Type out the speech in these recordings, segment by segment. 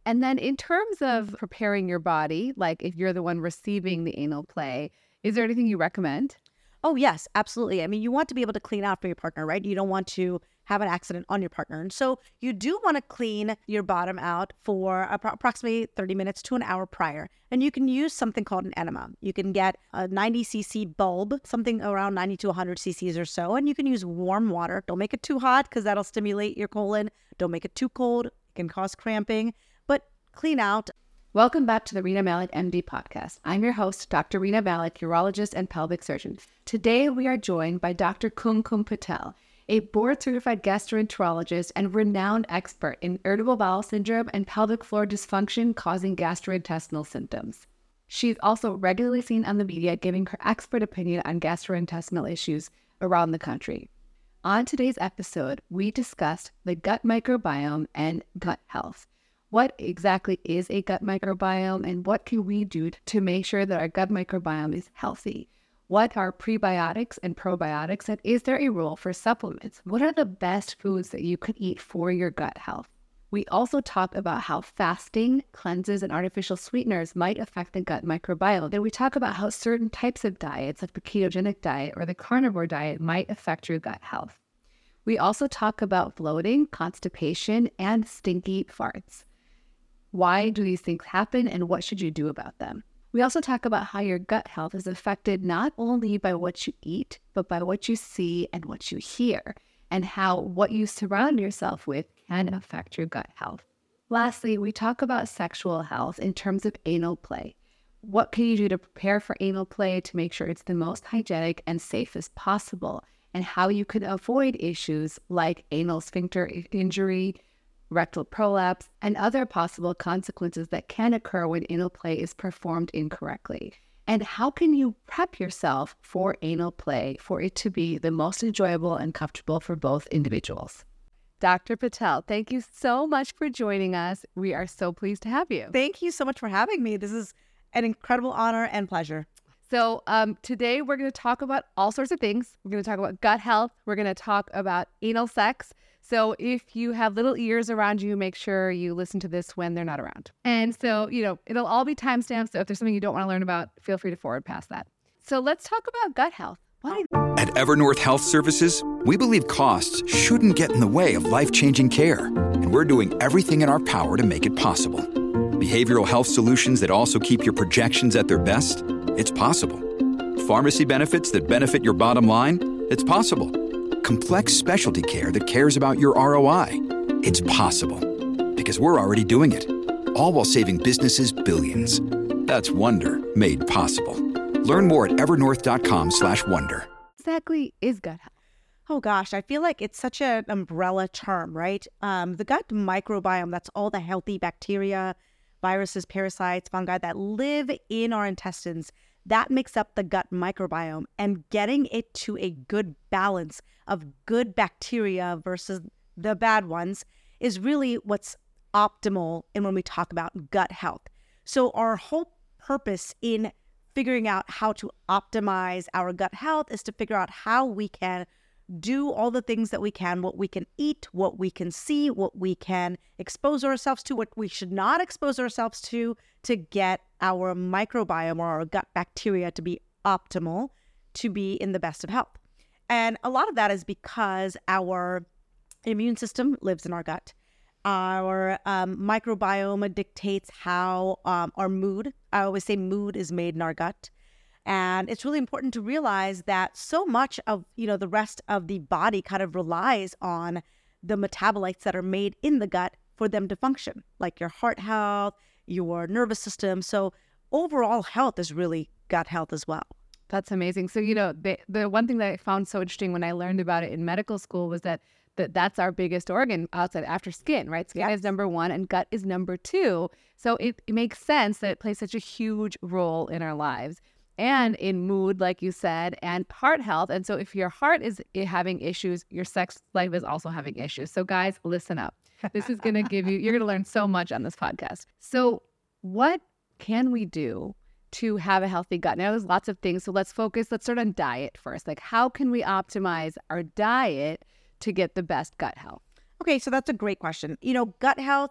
And then in terms of preparing your body, like if you're the one receiving the anal play, is there anything you recommend? Oh, yes, absolutely. I mean, you want to be able to clean out for your partner, right? You don't want to have an accident on your partner. And so you do want to clean your bottom out for approximately 30 minutes to an hour prior. And you can use something called an enema. You can get a 90cc bulb, something around 90 to 100 cc's or so. And you can use warm water. Don't make it too hot because that'll stimulate your colon. Don't make it too cold. It can cause cramping. But clean out. Welcome back to the Rena Malik MD podcast. I'm your host, Dr. Rena Malik, urologist and pelvic surgeon. Today, we are joined by Dr. Kumkum Patel, a board-certified gastroenterologist and renowned expert in irritable bowel syndrome and pelvic floor dysfunction causing gastrointestinal symptoms. She's also regularly seen on the media giving her expert opinion on gastrointestinal issues around the country. On today's episode, we discussed the gut microbiome and gut health. What exactly is a gut microbiome and what can we do to make sure that our gut microbiome is healthy? What are prebiotics and probiotics, and is there a role for supplements? What are the best foods that you can eat for your gut health? We also talk about how fasting, cleanses, and artificial sweeteners might affect the gut microbiome. Then we talk about how certain types of diets, like the ketogenic diet or the carnivore diet, might affect your gut health. We also talk about bloating, constipation, and stinky farts. Why do these things happen and what should you do about them? We also talk about how your gut health is affected not only by what you eat, but by what you see and what you hear, and how what you surround yourself with can affect your gut health. Lastly, we talk about sexual health in terms of anal play. What can you do to prepare for anal play to make sure it's the most hygienic and safe as possible, and how you can avoid issues like anal sphincter injury, rectal prolapse, and other possible consequences that can occur when anal play is performed incorrectly. And how can you prep yourself for anal play for it to be the most enjoyable and comfortable for both individuals? Dr. Patel, thank you so much for joining us. We are so pleased to have you. Thank you so much for having me. This is an incredible honor and pleasure. So today we're going to talk about all sorts of things. We're going to talk about gut health. We're going to talk about anal sex. So if you have little ears around you, make sure you listen to this when they're not around. And so, it'll all be timestamped. So if there's something you don't want to learn about, feel free to forward past that. So let's talk about gut health. At Evernorth Health Services, we believe costs shouldn't get in the way of life-changing care. And we're doing everything in our power to make it possible. Behavioral health solutions that also keep your projections at their best? It's possible. Pharmacy benefits that benefit your bottom line? It's possible. Complex specialty care that cares about your ROI? It's possible. Because we're already doing it. All while saving businesses billions. That's Wonder made possible. Learn more at evernorth.com/wonder. Exactly is gut health? Oh gosh, I feel like it's such an umbrella term, right? The gut microbiome, that's all the healthy bacteria, viruses, parasites, fungi that live in our intestines. That makes up the gut microbiome, and getting it to a good balance of good bacteria versus the bad ones is really what's optimal in when we talk about gut health. So our whole purpose in figuring out how to optimize our gut health is to figure out how we can do all the things that we can, what we can eat, what we can see, what we can expose ourselves to, what we should not expose ourselves to get our microbiome or our gut bacteria to be optimal, to be in the best of health. And a lot of that is because our immune system lives in our gut. Our microbiome dictates how our mood, I always say mood is made in our gut. And it's really important to realize that so much of, the rest of the body kind of relies on the metabolites that are made in the gut for them to function, like your heart health, your nervous system. So overall health is really gut health as well. That's amazing. So, the one thing that I found so interesting when I learned about it in medical school was that's our biggest organ outside after skin, right? Skin is number one and gut is number two. So it makes sense that it plays such a huge role in our lives and in mood, like you said, and heart health. And so if your heart is having issues, your sex life is also having issues. So guys, listen up. This is going to you're going to learn so much on this podcast. So what can we do to have a healthy gut? Now, there's lots of things. So let's start on diet first. Like, how can we optimize our diet to get the best gut health? Okay, so that's a great question. Gut health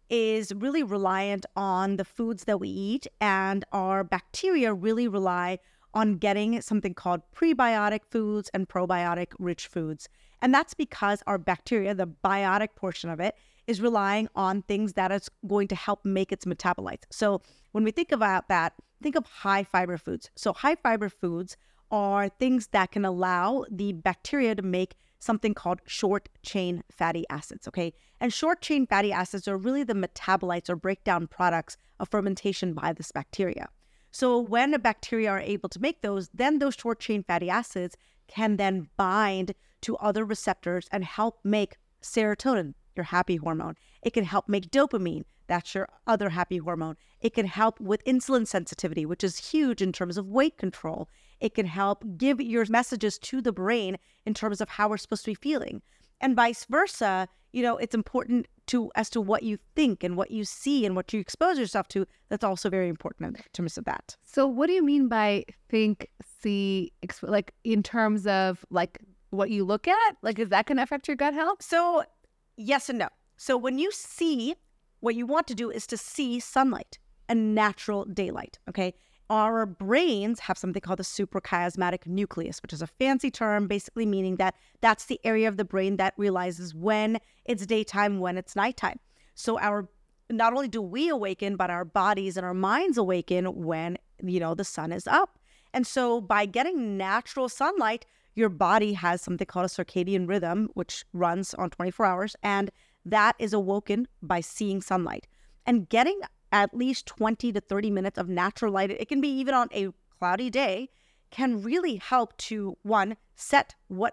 is really reliant on the foods that we eat, and our bacteria really rely on getting something called prebiotic foods and probiotic-rich foods. And that's because our bacteria, the biotic portion of it, is relying on things that is going to help make its metabolites. So when we think about that, think of high fiber foods. So high fiber foods are things that can allow the bacteria to make something called short chain fatty acids, okay? And short chain fatty acids are really the metabolites or breakdown products of fermentation by this bacteria. So when a bacteria are able to make those, then those short chain fatty acids can then bind to other receptors and help make serotonin, your happy hormone. It can help make dopamine, that's your other happy hormone. It can help with insulin sensitivity, which is huge in terms of weight control. It can help give your messages to the brain in terms of how we're supposed to be feeling. And vice versa, it's important as to what you think and what you see and what you expose yourself to. That's also very important in terms of that. So what do you mean by think, see, like in terms of like what you look at? Like, is that going to affect your gut health? So yes and no. So when you see, what you want to do is to see sunlight and natural daylight, okay? Our brains have something called the suprachiasmatic nucleus, which is a fancy term, basically meaning that that's the area of the brain that realizes when it's daytime, when it's nighttime. So not only do we awaken, but our bodies and our minds awaken when, the sun is up. And so by getting natural sunlight, your body has something called a circadian rhythm, which runs on 24 hours, and that is awoken by seeing sunlight. And getting at least 20 to 30 minutes of natural light, it can be even on a cloudy day, can really help to, one, set what,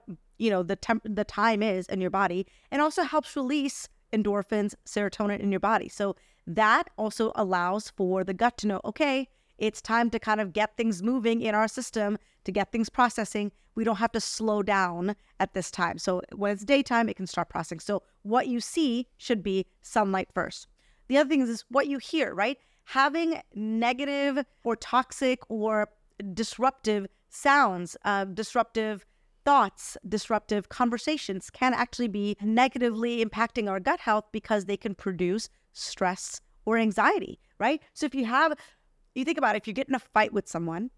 the time is in your body, and also helps release endorphins, serotonin in your body. So that also allows for the gut to know, okay, it's time to kind of get things moving in our system, to get things processing. We don't have to slow down at this time. So when it's daytime, it can start processing. So what you see should be sunlight first. The other thing is what you hear, right? Having negative or toxic or disruptive sounds, disruptive thoughts, disruptive conversations can actually be negatively impacting our gut health because they can produce stress or anxiety, right? So you think about it, if you get in a fight with someone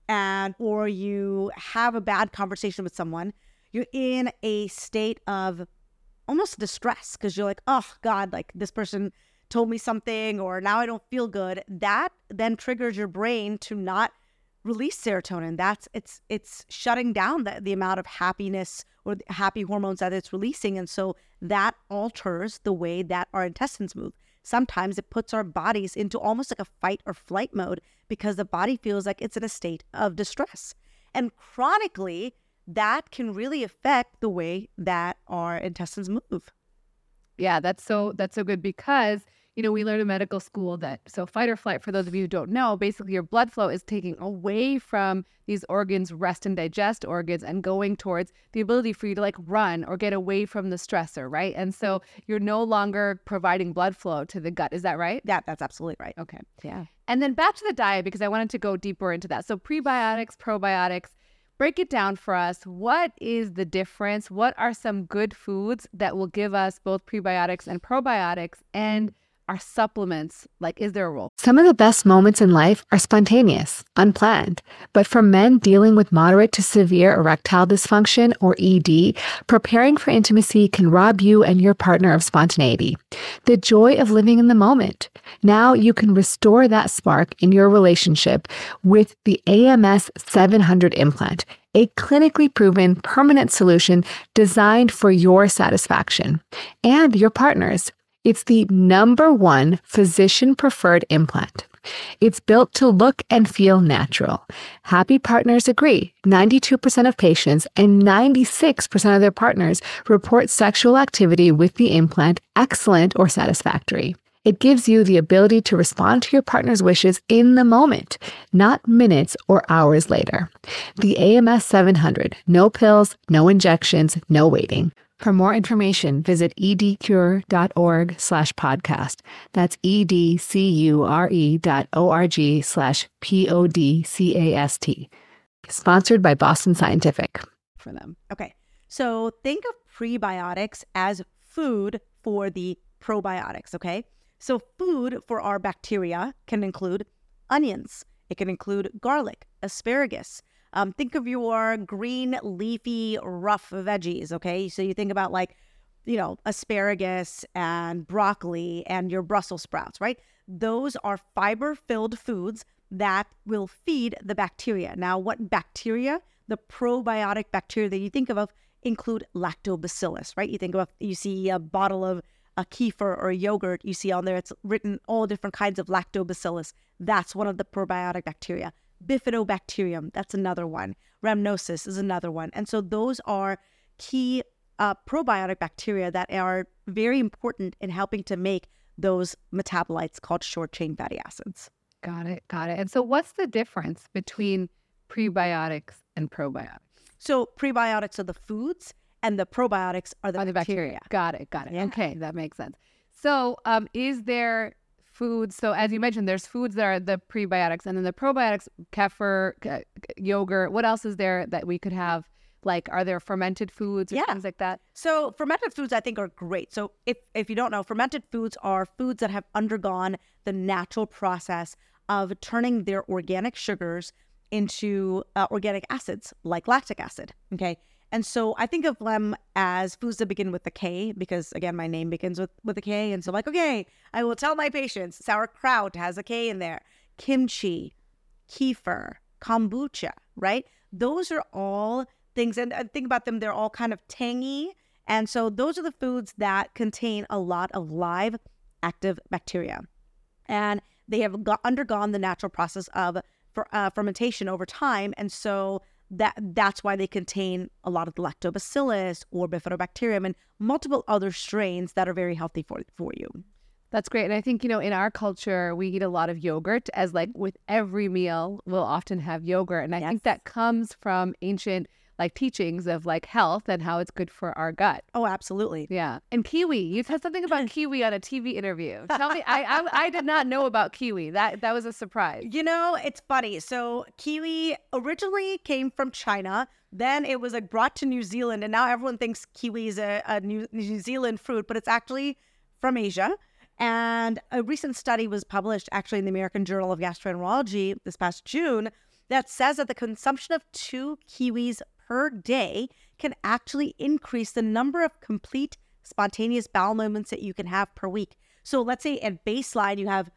or you have a bad conversation with someone, you're in a state of almost distress because you're like, oh God, like this person told me something, or now I don't feel good. That then triggers your brain to not release serotonin. It's shutting down the amount of happiness or the happy hormones that it's releasing. And so that alters the way that our intestines move. Sometimes it puts our bodies into almost like a fight or flight mode because the body feels like it's in a state of distress. And chronically, that can really affect the way that our intestines move. Yeah, that's so good because, we learned in medical school that, so fight or flight, for those of you who don't know, basically your blood flow is taking away from these organs, rest and digest organs, and going towards the ability for you to like run or get away from the stressor, right? And so you're no longer providing blood flow to the gut. Is that right? Yeah, that's absolutely right. Okay. Yeah. And then back to the diet, because I wanted to go deeper into that. So prebiotics, probiotics, break it down for us. What is the difference? What are some good foods that will give us both prebiotics and probiotics, and our supplements? Like, is there a role? Some of the best moments in life are spontaneous, unplanned. But for men dealing with moderate to severe erectile dysfunction, or ED, preparing for intimacy can rob you and your partner of spontaneity, the joy of living in the moment. Now you can restore that spark in your relationship with the AMS 700 implant, a clinically proven permanent solution designed for your satisfaction and your partner's. It's the #1 physician-preferred implant. It's built to look and feel natural. Happy partners agree. 92% of patients and 96% of their partners report sexual activity with the implant excellent or satisfactory. It gives you the ability to respond to your partner's wishes in the moment, not minutes or hours later. The AMS 700, no pills, no injections, no waiting. For more information, visit edcure.org/podcast. That's edcure.org/podcast. Sponsored by Boston Scientific. For them. Okay. So think of prebiotics as food for the probiotics, okay? So food for our bacteria can include onions. It can include garlic, asparagus. Think of your green, leafy, rough veggies, okay? So you think about asparagus and broccoli and your Brussels sprouts, right? Those are fiber-filled foods that will feed the bacteria. Now, what bacteria? The probiotic bacteria that you think of include lactobacillus, right? You see a bottle of a kefir or a yogurt, you see on there, it's written all different kinds of lactobacillus. That's one of the probiotic bacteria. Bifidobacterium, that's another one. Rhamnosus is another one. And so those are key probiotic bacteria that are very important in helping to make those metabolites called short-chain fatty acids. Got it. And so what's the difference between prebiotics and probiotics? So prebiotics are the foods and the probiotics are the bacteria. Got it. Yeah. Okay, that makes sense. So is there foods, so as you mentioned, there's foods that are the prebiotics and then the probiotics, kefir, yogurt. What else is there that we could have? Like, are there fermented foods or things like that? So fermented foods, I think, are great. So if you don't know, fermented foods are foods that have undergone the natural process of turning their organic sugars into organic acids, like lactic acid, okay? And so I think of them as foods that begin with a K because, again, my name begins with a K. And so I'm like, okay, I will tell my patients sauerkraut has a K in there. Kimchi, kefir, kombucha, right? Those are all things, and think about them, they're all kind of tangy. And so those are the foods that contain a lot of live active bacteria. And they have undergone the natural process of fermentation over time. And so that's why they contain a lot of the lactobacillus or bifidobacterium and multiple other strains that are very healthy for you. That's great. And I think, in our culture, we eat a lot of yogurt, as like with every meal, we'll often have yogurt. And I think that comes from ancient teachings of health and how it's good for our gut. Oh, absolutely. Yeah. And kiwi, you said something about kiwi on a TV interview. Tell me, I did not know about kiwi. That was a surprise. It's funny. So kiwi originally came from China. Then it was brought to New Zealand. And now everyone thinks kiwi is a New Zealand fruit, but it's actually from Asia. And a recent study was published actually in the American Journal of Gastroenterology this past June that says that the consumption of 2 kiwis per day can actually increase the number of complete spontaneous bowel movements that you can have per week. So let's say at baseline, you have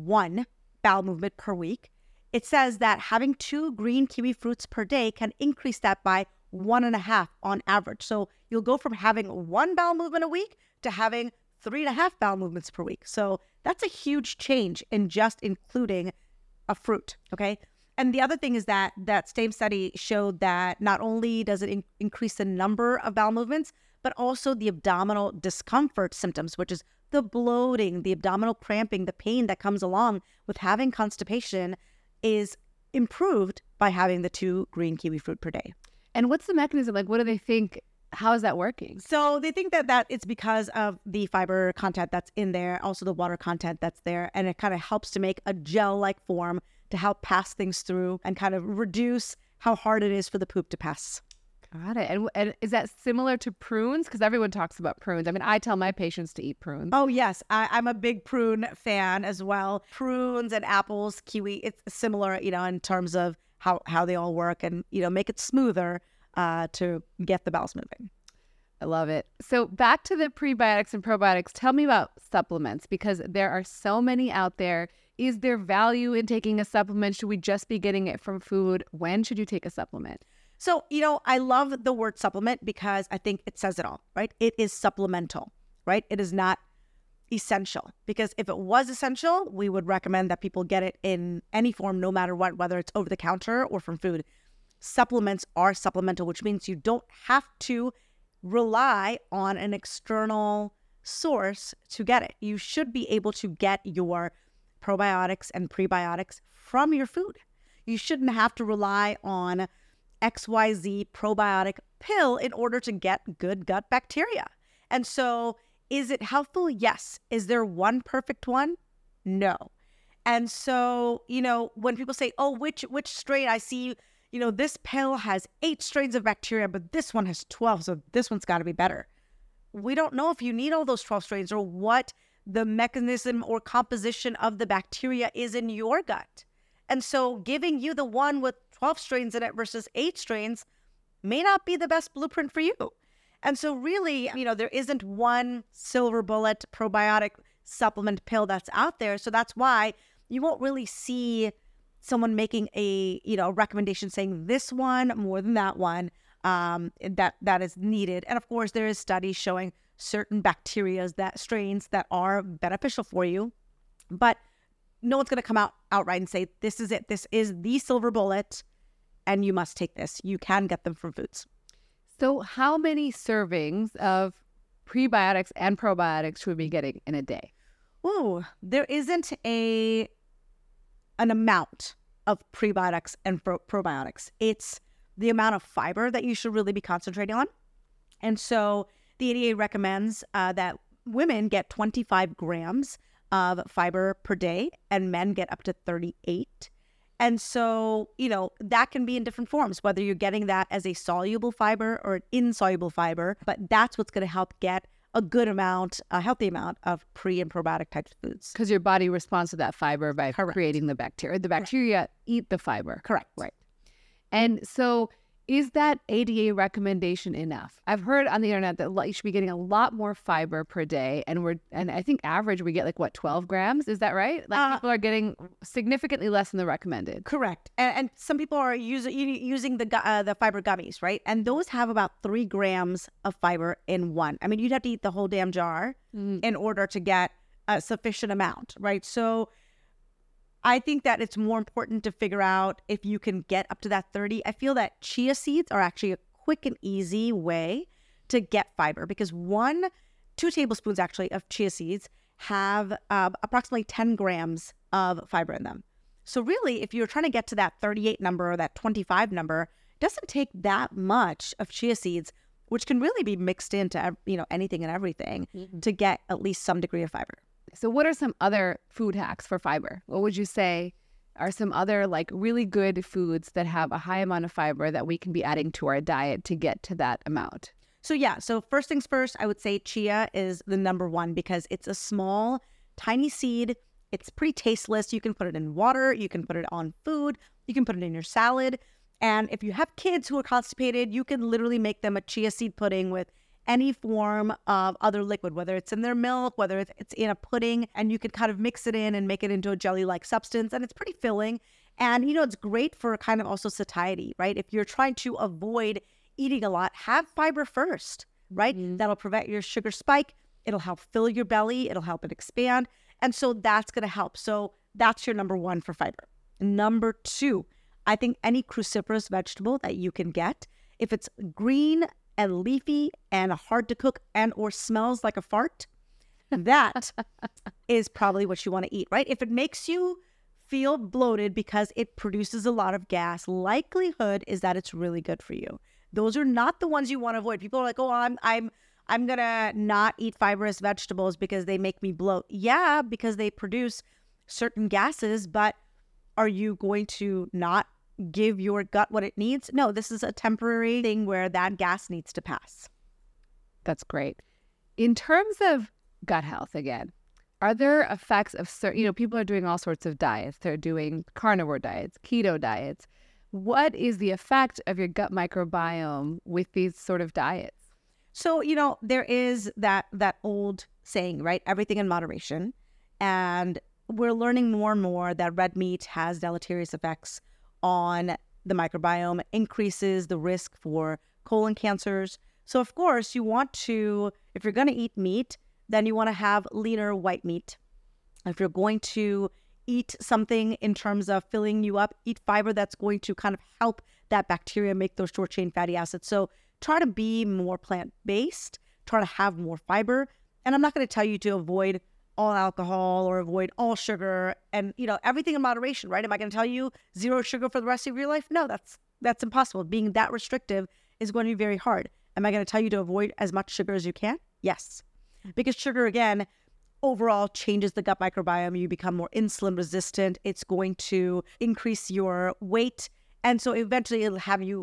1 bowel movement per week. It says that having 2 green kiwi fruits per day can increase that by 1.5 on average. So you'll go from having 1 bowel movement a week to having 3.5 bowel movements per week. So that's a huge change in just including a fruit, okay? And the other thing is that same study showed that not only does it increase the number of bowel movements, but also the abdominal discomfort symptoms, which is the bloating, the abdominal cramping, the pain that comes along with having constipation is improved by having the 2 green kiwi fruit per day. And what's the mechanism? What do they think? How is that working? So they think that it's because of the fiber content that's in there, also the water content that's there, and it kind of helps to make a gel-like form to help pass things through and kind of reduce how hard it is for the poop to pass. Got it. And is that similar to prunes? Because everyone talks about prunes. I mean, I tell my patients to eat prunes. Oh, yes. I'm a big prune fan as well. Prunes and apples, kiwi, it's similar, in terms of how they all work and, make it smoother to get the bowels moving. I love it. So back to the prebiotics and probiotics. Tell me about supplements because there are so many out there. Is there value in taking a supplement? Should we just be getting it from food? When should you take a supplement? So, I love the word supplement because I think it says it all, right? It is supplemental, right? It is not essential because if it was essential, we would recommend that people get it in any form, no matter what, whether it's over the counter or from food. Supplements are supplemental, which means you don't have to rely on an external source to get it. You should be able to get your probiotics and prebiotics from your food. You shouldn't have to rely on XYZ probiotic pill in order to get good gut bacteria. And so is it helpful? Yes. Is there one perfect one? No. And so, when people say, oh, which strain I see, this pill has 8 strains of bacteria, but this one has 12, so this one's got to be better. We don't know if you need all those 12 strains or what the mechanism or composition of the bacteria is in your gut. And so giving you the one with 12 strains in it versus 8 strains may not be the best blueprint for you. And so really, there isn't one silver bullet probiotic supplement pill that's out there. So that's why you won't really see someone making a recommendation saying this one more than that one that is needed. And of course, there is studies showing certain bacteria, strains that are beneficial for you, but no one's going to come out outright and say, this is it. This is the silver bullet and you must take this. You can get them from foods. So how many servings of prebiotics and probiotics should we be getting in a day? Oh, there isn't an amount of prebiotics and probiotics. It's the amount of fiber that you should really be concentrating on. And so the ADA recommends that women get 25 grams of fiber per day and men get up to 38. And so, that can be in different forms, whether you're getting that as a soluble fiber or an insoluble fiber, but that's what's going to help get a good amount, a healthy amount of pre and probiotic types of foods. Because your body responds to that fiber by Correct. creating the bacteria. The bacteria eat the fiber. Correct. Right. And so is that ADA recommendation enough? I've heard on the internet that you should be getting a lot more fiber per day. And I think average we get 12 grams. Is that right? People are getting significantly less than the recommended. Correct. And some people are using the fiber gummies, right? And those have about 3 grams of fiber in one. I mean, you'd have to eat the whole damn jar in order to get a sufficient amount, right? So I think that it's more important to figure out if you can get up to that 30. I feel that chia seeds are actually a quick and easy way to get fiber because 2 tablespoons actually of chia seeds have approximately 10 grams of fiber in them. So really, if you're trying to get to that 38 number or that 25 number, it doesn't take that much of chia seeds, which can really be mixed into anything and everything to get at least some degree of fiber. So what are some other food hacks for fiber? What would you say are some other really good foods that have a high amount of fiber that we can be adding to our diet to get to that amount? So first things first, I would say chia is the number one because it's a small, tiny seed. It's pretty tasteless. You can put it in water. You can put it on food. You can put it in your salad. And if you have kids who are constipated, you can literally make them a chia seed pudding with any form of other liquid, whether it's in their milk, whether it's in a pudding, and you could kind of mix it in and make it into a jelly-like substance. And it's pretty filling. And, it's great for kind of also satiety, right? If you're trying to avoid eating a lot, have fiber first, right? That'll prevent your sugar spike. It'll help fill your belly. It'll help it expand. And so that's going to help. So that's your number one for fiber. Number two, I think any cruciferous vegetable that you can get, if it's green and leafy and hard to cook and or smells like a fart, that is probably what you want to eat, right? If it makes you feel bloated because it produces a lot of gas, likelihood is that it's really good for you. Those are not the ones you want to avoid. People are like, oh, I'm gonna not eat fibrous vegetables because they make me bloat. Yeah, because they produce certain gases, but are you going to not give your gut what it needs? No, this is a temporary thing where that gas needs to pass. That's great. In terms of gut health, again, are there effects of certain, people are doing all sorts of diets. They're doing carnivore diets, keto diets. What is the effect of your gut microbiome with these sort of diets? So, there is that old saying, right? Everything in moderation. And we're learning more and more that red meat has deleterious effects on the microbiome, increases the risk for colon cancers. So of course you want to, if you're going to eat meat, then you want to have leaner white meat. If you're going to eat something in terms of filling you up, eat fiber that's going to kind of help that bacteria make those short chain fatty acids. So try to be more plant-based, try to have more fiber. And I'm not going to tell you to avoid all alcohol or avoid all sugar and, everything in moderation, right? Am I going to tell you 0 sugar for the rest of your life? No, that's impossible. Being that restrictive is going to be very hard. Am I going to tell you to avoid as much sugar as you can? Yes. Because sugar, again, overall changes the gut microbiome. You become more insulin resistant. It's going to increase your weight. And so eventually it'll have you,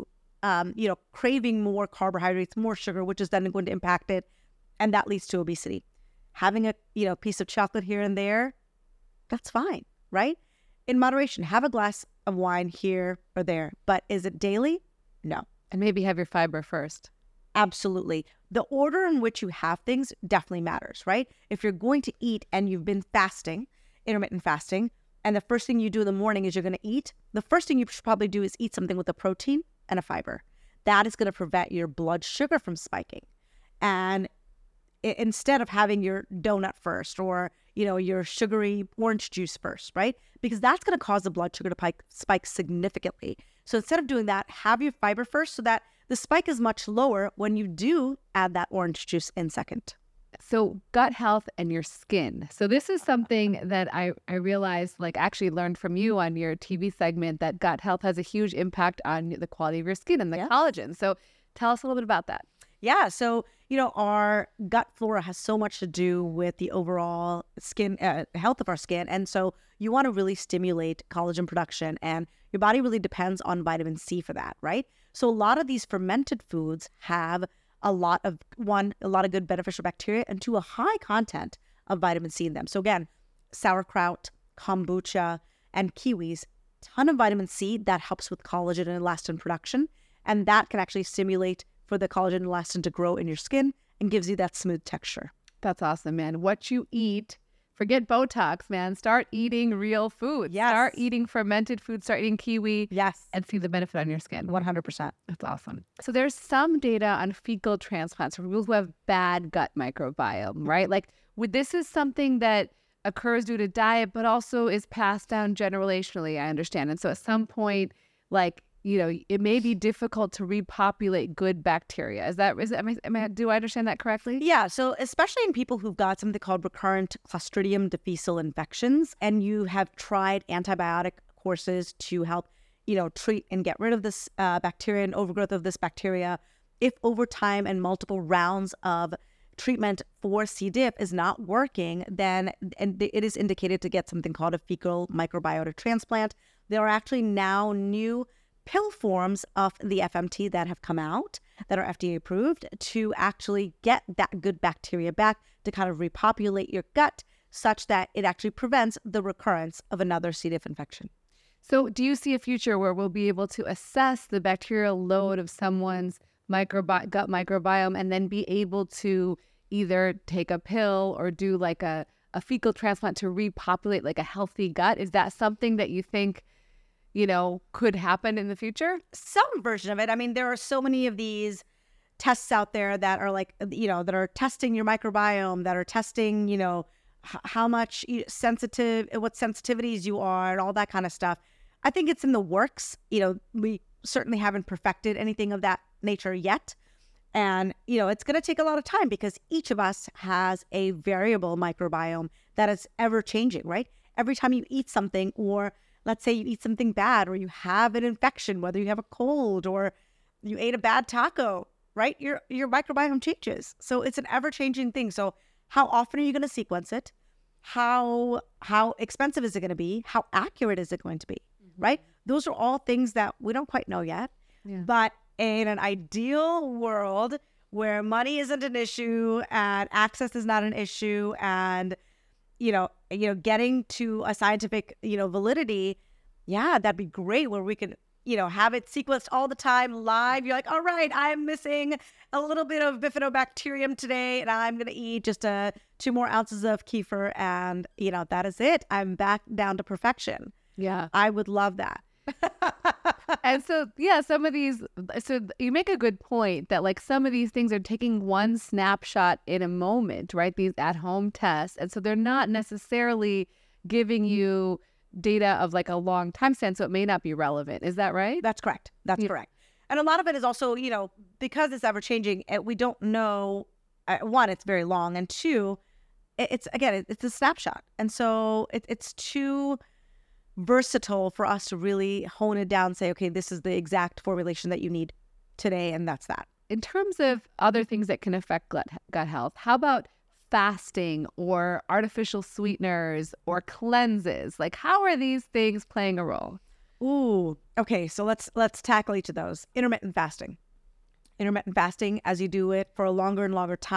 craving more carbohydrates, more sugar, which is then going to impact it. And that leads to obesity. having a, piece of chocolate here and there, that's fine, right? In moderation, have a glass of wine here or there, but is it daily? No. And maybe have your fiber first. Absolutely. The order in which you have things definitely matters, right? If you're going to eat and you've been fasting, intermittent fasting, and the first thing you do in the morning is you're going to eat, the first thing you should probably do is eat something with a protein and a fiber. That is going to prevent your blood sugar from spiking. And instead of having your donut first or, your sugary orange juice first, right? Because that's going to cause the blood sugar to spike significantly. So instead of doing that, have your fiber first so that the spike is much lower when you do add that orange juice in second. So gut health and your skin. So this is something that I realized, actually learned from you on your TV segment, that gut health has a huge impact on the quality of your skin and the collagen. So tell us a little bit about that. Yeah. So, our gut flora has so much to do with the overall skin health of our skin. And so you want to really stimulate collagen production, and your body really depends on vitamin C for that, right? So a lot of these fermented foods have a lot of good beneficial bacteria, and two, a high content of vitamin C in them. So again, sauerkraut, kombucha, and kiwis, ton of vitamin C that helps with collagen and elastin production. And that can actually stimulate for the collagen and elastin to grow in your skin and gives you that smooth texture. That's awesome, man. What you eat, forget Botox, man. Start eating real food. Yes. Start eating fermented food. Start eating kiwi. Yes. And see the benefit on your skin. 100%. That's awesome. So there's some data on fecal transplants for people who have bad gut microbiome, right? This is something that occurs due to diet, but also is passed down generationally, I understand. And so at some point, it may be difficult to repopulate good bacteria. Do I understand that correctly? Yeah. So especially in people who've got something called recurrent Clostridium difficile infections, and you have tried antibiotic courses to help, treat and get rid of this bacteria and overgrowth of this bacteria. If over time and multiple rounds of treatment for C. diff is not working, then it is indicated to get something called a fecal microbiota transplant. There are actually now new pill forms of the FMT that have come out that are FDA approved to actually get that good bacteria back to kind of repopulate your gut such that it actually prevents the recurrence of another C. diff infection. So do you see a future where we'll be able to assess the bacterial load of someone's gut microbiome and then be able to either take a pill or do a fecal transplant to repopulate a healthy gut? Is that something that you think could happen in the future? Some version of it. I mean, there are so many of these tests out there that are that are testing your microbiome, that are testing, how much what sensitivities you are and all that kind of stuff. I think it's in the works. We certainly haven't perfected anything of that nature yet. And, it's going to take a lot of time because each of us has a variable microbiome that is ever changing, right? Every time you eat something, or let's say you eat something bad, or you have an infection, whether you have a cold or you ate a bad taco, right? Your microbiome changes. So it's an ever-changing thing. So how often are you going to sequence it? How expensive is it going to be? How accurate is it going to be, right? Those are all things that we don't quite know yet. Yeah. But in an ideal world where money isn't an issue and access is not an issue, and getting to a scientific, validity, that'd be great, where we could, have it sequenced all the time live. You're like, all right, I'm missing a little bit of bifidobacterium today, and I'm going to eat just 2 more ounces of kefir, and, that is it. I'm back down to perfection. Yeah. I would love that. And so, some of these, so you make a good point that some of these things are taking one snapshot in a moment, right? These at-home tests. And so they're not necessarily giving you data of a long time span, so it may not be relevant. Is that right? That's correct. That's correct. And a lot of it is also, because it's ever changing, we don't know, one, it's very long, and two, it's a snapshot. And so it's too versatile for us to really hone it down and say, okay, this is the exact formulation that you need today, and that's that. In terms of other things that can affect gut health, how about fasting or artificial sweeteners or cleanses? How are these things playing a role? Ooh, okay, so let's tackle each of those. Intermittent fasting. Intermittent fasting, as you do it for a longer and longer time,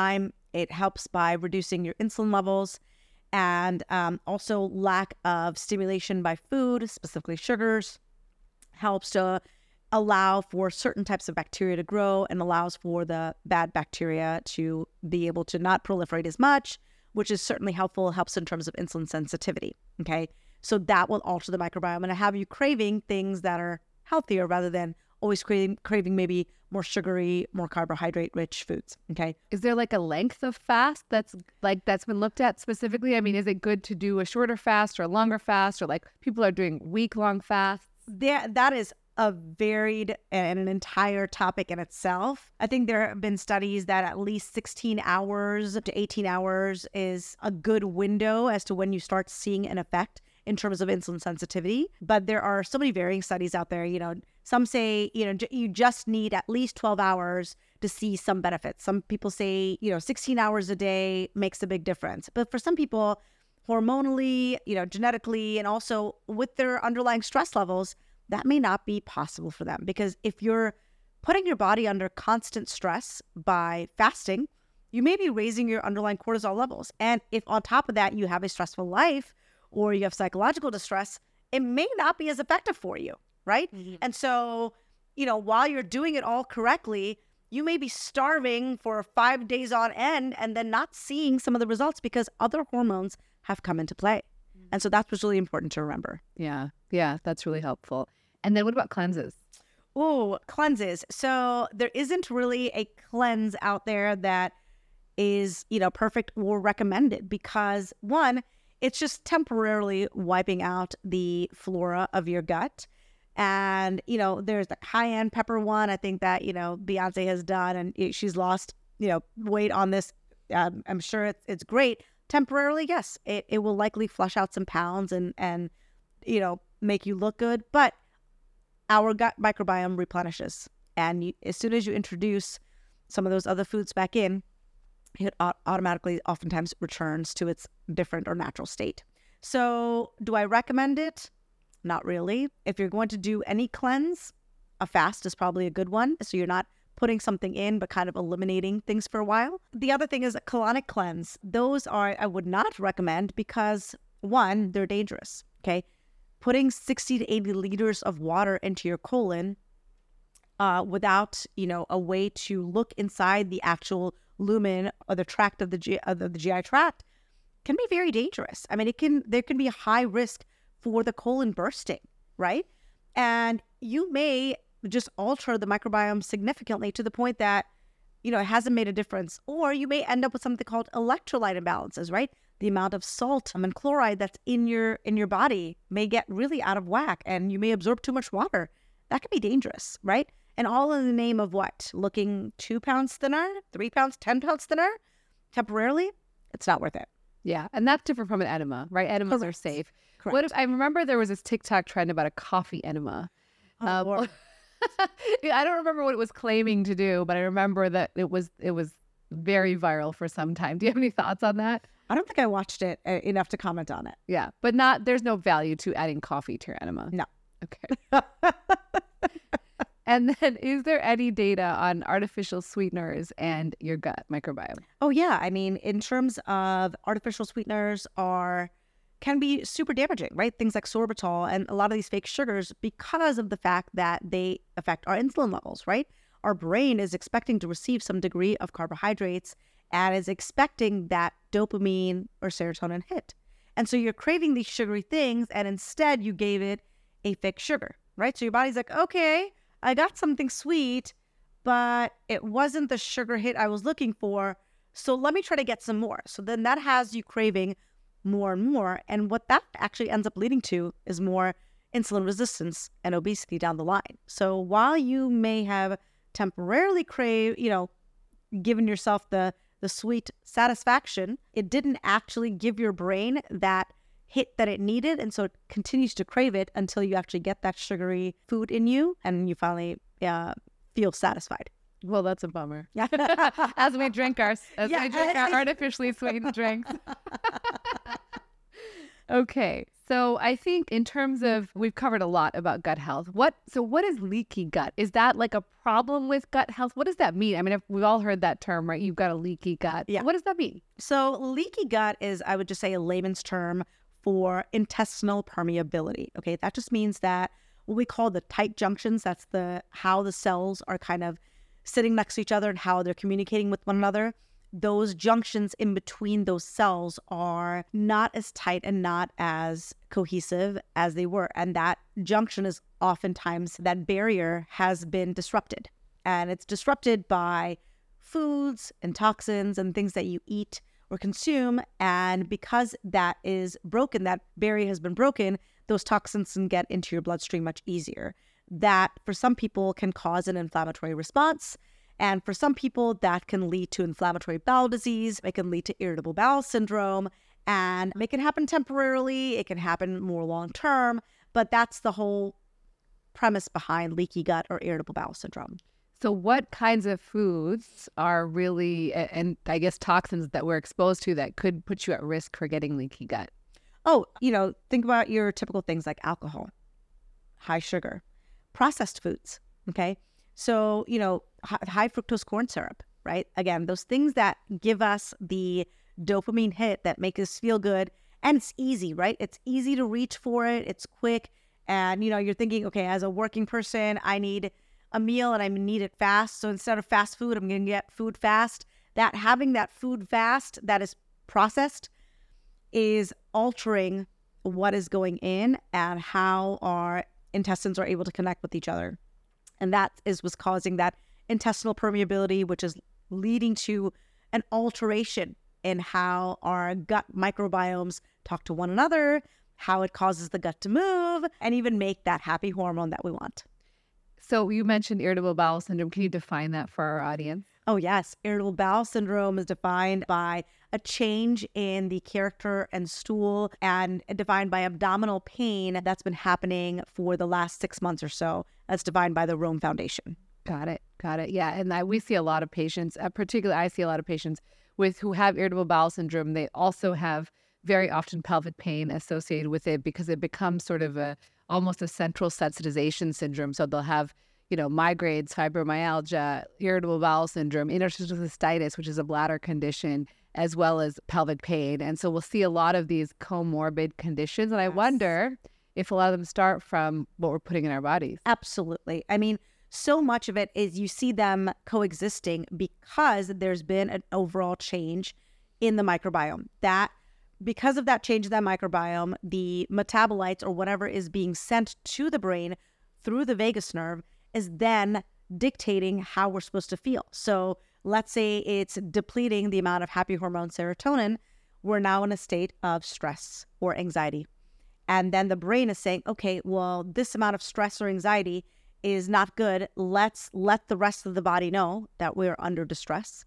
It helps by reducing your insulin levels, and also lack of stimulation by food, specifically sugars, helps to allow for certain types of bacteria to grow and allows for the bad bacteria to be able to not proliferate as much, which is certainly helpful, helps in terms of insulin sensitivity, okay? So that will alter the microbiome and have you craving things that are healthier rather than always craving maybe more sugary, more carbohydrate-rich foods, okay? Is there like a length of fast that's been looked at specifically? I mean, is it good to do a shorter fast or a longer fast, or like people are doing week-long fasts? That is a varied and an entire topic in itself. I think there have been studies that at least 16 hours to 18 hours is a good window as to when you start seeing an effect in terms of insulin sensitivity. But there are so many varying studies out there. Some say, you just need at least 12 hours to see some benefits. Some people say, 16 hours a day makes a big difference. But for some people, hormonally, genetically, and also with their underlying stress levels, that may not be possible for them. Because if you're putting your body under constant stress by fasting, you may be raising your underlying cortisol levels. And if on top of that, you have a stressful life or you have psychological distress, it may not be as effective for you, right? Mm-hmm. And so, while you're doing it all correctly, you may be starving for 5 days on end and then not seeing some of the results because other hormones have come into play. Mm-hmm. And so that's what's really important to remember. Yeah, that's really helpful. And then what about cleanses? Oh, cleanses. So there isn't really a cleanse out there that is, perfect or recommended because one, it's just temporarily wiping out the flora of your gut. And, there's the cayenne pepper one, I think that, Beyonce has done, and she's lost, weight on this. I'm sure it's great. Temporarily, yes, it will likely flush out some pounds and make you look good. But our gut microbiome replenishes. And as soon as you introduce some of those other foods back in, it automatically oftentimes returns to its different or natural state. So do I recommend it? Not really. If you're going to do any cleanse, a fast is probably a good one. So you're not putting something in, but kind of eliminating things for a while. The other thing is a colonic cleanse. Those I would not recommend because one, they're dangerous. Okay. Putting 60 to 80 liters of water into your colon without, a way to look inside the actual lumen or the tract of the GI tract can be very dangerous. I mean, there can be a high risk for the colon bursting, right? And you may just alter the microbiome significantly to the point that, it hasn't made a difference. Or you may end up with something called electrolyte imbalances, right? The amount of salt and chloride that's in your body may get really out of whack and you may absorb too much water. That can be dangerous, right? And all in the name of what? Looking 2 pounds thinner, 3 pounds, 10 pounds thinner temporarily? It's not worth it. Yeah. And that's different from an enema, right? Enemas are safe. Correct. What if I remember there was this TikTok trend about a coffee enema. I don't remember what it was claiming to do, but I remember that it was very viral for some time. Do you have any thoughts on that? I don't think I watched it enough to comment on it. Yeah, but there's no value to adding coffee to your enema. No. Okay. And then is there any data on artificial sweeteners and your gut microbiome? Oh, yeah. I mean, in terms of artificial sweeteners can be super damaging, right? Things like sorbitol and a lot of these fake sugars because of the fact that they affect our insulin levels, right? Our brain is expecting to receive some degree of carbohydrates and is expecting that dopamine or serotonin hit. And so you're craving these sugary things and instead you gave it a fake sugar, right? So your body's like, okay, I got something sweet, but it wasn't the sugar hit I was looking for. So let me try to get some more. So then that has you craving more and more. And what that actually ends up leading to is more insulin resistance and obesity down the line. So while you may have temporarily given yourself the sweet satisfaction, it didn't actually give your brain that hit that it needed. And so it continues to crave it until you actually get that sugary food in you and you finally feel satisfied. Well, that's a bummer. As we drink our artificially sweetened drinks. Okay. So I think in terms of, we've covered a lot about gut health. What is leaky gut? Is that like a problem with gut health? What does that mean? I mean, we've all heard that term, right? You've got a leaky gut. Yeah. What does that mean? So leaky gut is, I would just say, a layman's term for intestinal permeability. Okay. That just means that what we call the tight junctions, that's how the cells are kind of sitting next to each other and how they're communicating with one another. Those junctions in between those cells are not as tight and not as cohesive as they were. And that junction is oftentimes, that barrier has been disrupted. And it's disrupted by foods and toxins and things that you eat or consume. And because that is broken, that barrier has been broken, those toxins can get into your bloodstream much easier. That for some people can cause an inflammatory response. And for some people, that can lead to inflammatory bowel disease. It can lead to irritable bowel syndrome. And it can happen temporarily. It can happen more long term. But that's the whole premise behind leaky gut or irritable bowel syndrome. So what kinds of foods are really, and I guess toxins that we're exposed to that could put you at risk for getting leaky gut? Oh, think about your typical things like alcohol, high sugar, processed foods, okay? So, high fructose corn syrup, right? Again, those things that give us the dopamine hit that make us feel good. And it's easy, right? It's easy to reach for it. It's quick. And, you're thinking, okay, as a working person, I need a meal and I need it fast. So instead of fast food, I'm going to get food fast. Having that food fast that is processed is altering what is going in and how our intestines are able to connect with each other. And that is what's causing that intestinal permeability, which is leading to an alteration in how our gut microbiomes talk to one another, how it causes the gut to move, and even make that happy hormone that we want. So you mentioned irritable bowel syndrome. Can you define that for our audience? Oh, yes. Irritable bowel syndrome is defined by a change in the character and stool, and defined by abdominal pain that's been happening for the last 6 months or so. That's defined by the Rome Foundation. Got it. Yeah. And we see a lot of patients, particularly I see a lot of patients who have irritable bowel syndrome. They also have very often pelvic pain associated with it because it becomes sort of almost a central sensitization syndrome. So they'll have, migraines, fibromyalgia, irritable bowel syndrome, interstitial cystitis, which is a bladder condition, as well as pelvic pain. And so we'll see a lot of these comorbid conditions. And I wonder if a lot of them start from what we're putting in our bodies. Absolutely. I mean, so much of it is you see them coexisting because there's been an overall change in the microbiome. That because of that change in that microbiome, the metabolites or whatever is being sent to the brain through the vagus nerve is then dictating how we're supposed to feel. So let's say it's depleting the amount of happy hormone serotonin. We're now in a state of stress or anxiety. And then the brain is saying, okay, well, this amount of stress or anxiety is not good. Let's let the rest of the body know that we're under distress.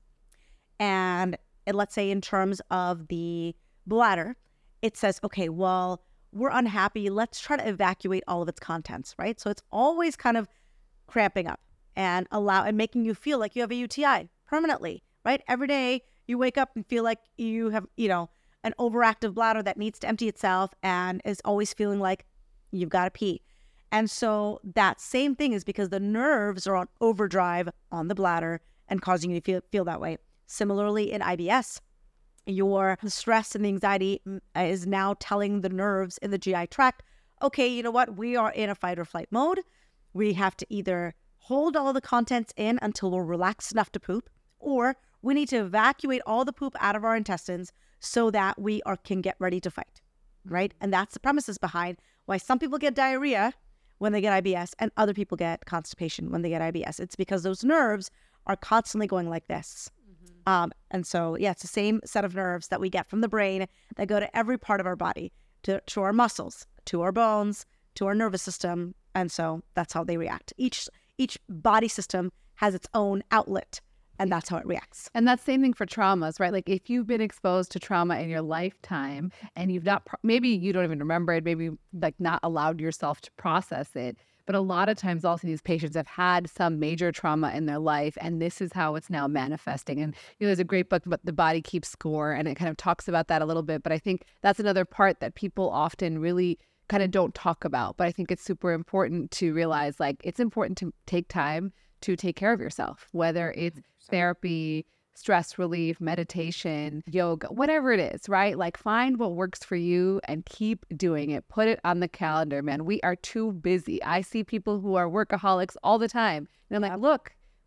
And let's say in terms of the bladder, it says, okay, well, we're unhappy. Let's try to evacuate all of its contents, right? So it's always kind of cramping up and making you feel like you have a UTI permanently, right? Every day you wake up and feel like you have, an overactive bladder that needs to empty itself and is always feeling like you've got to pee. And so that same thing is because the nerves are on overdrive on the bladder and causing you to feel that way. Similarly, in IBS, the stress and the anxiety is now telling the nerves in the GI tract, okay, you know what? We are in a fight or flight mode. We have to either hold all the contents in until we're relaxed enough to poop, or we need to evacuate all the poop out of our intestines so that we can get ready to fight, right? And that's the premises behind why some people get diarrhea when they get IBS and other people get constipation when they get IBS. It's because those nerves are constantly going like this. And so, it's the same set of nerves that we get from the brain that go to every part of our body, to our muscles, to our bones, to our nervous system. And so that's how they react. Each body system has its own outlet, and that's how it reacts. And that's the same thing for traumas, right? Like if you've been exposed to trauma in your lifetime and you've not, maybe you don't even remember it, maybe like not allowed yourself to process it, But a lot of times also these patients have had some major trauma in their life, and this is how it's now manifesting. And there's a great book about The Body Keeps Score, and it kind of talks about that a little bit. But I think that's another part that people often really kind of don't talk about. But I think it's super important to realize, like, it's important to take time to take care of yourself, whether it's therapy, stress relief, meditation, yoga, whatever it is, right? Like, find what works for you and keep doing it. Put it on the calendar, man. We are too busy. I see people who are workaholics all the time. And I'm like, look,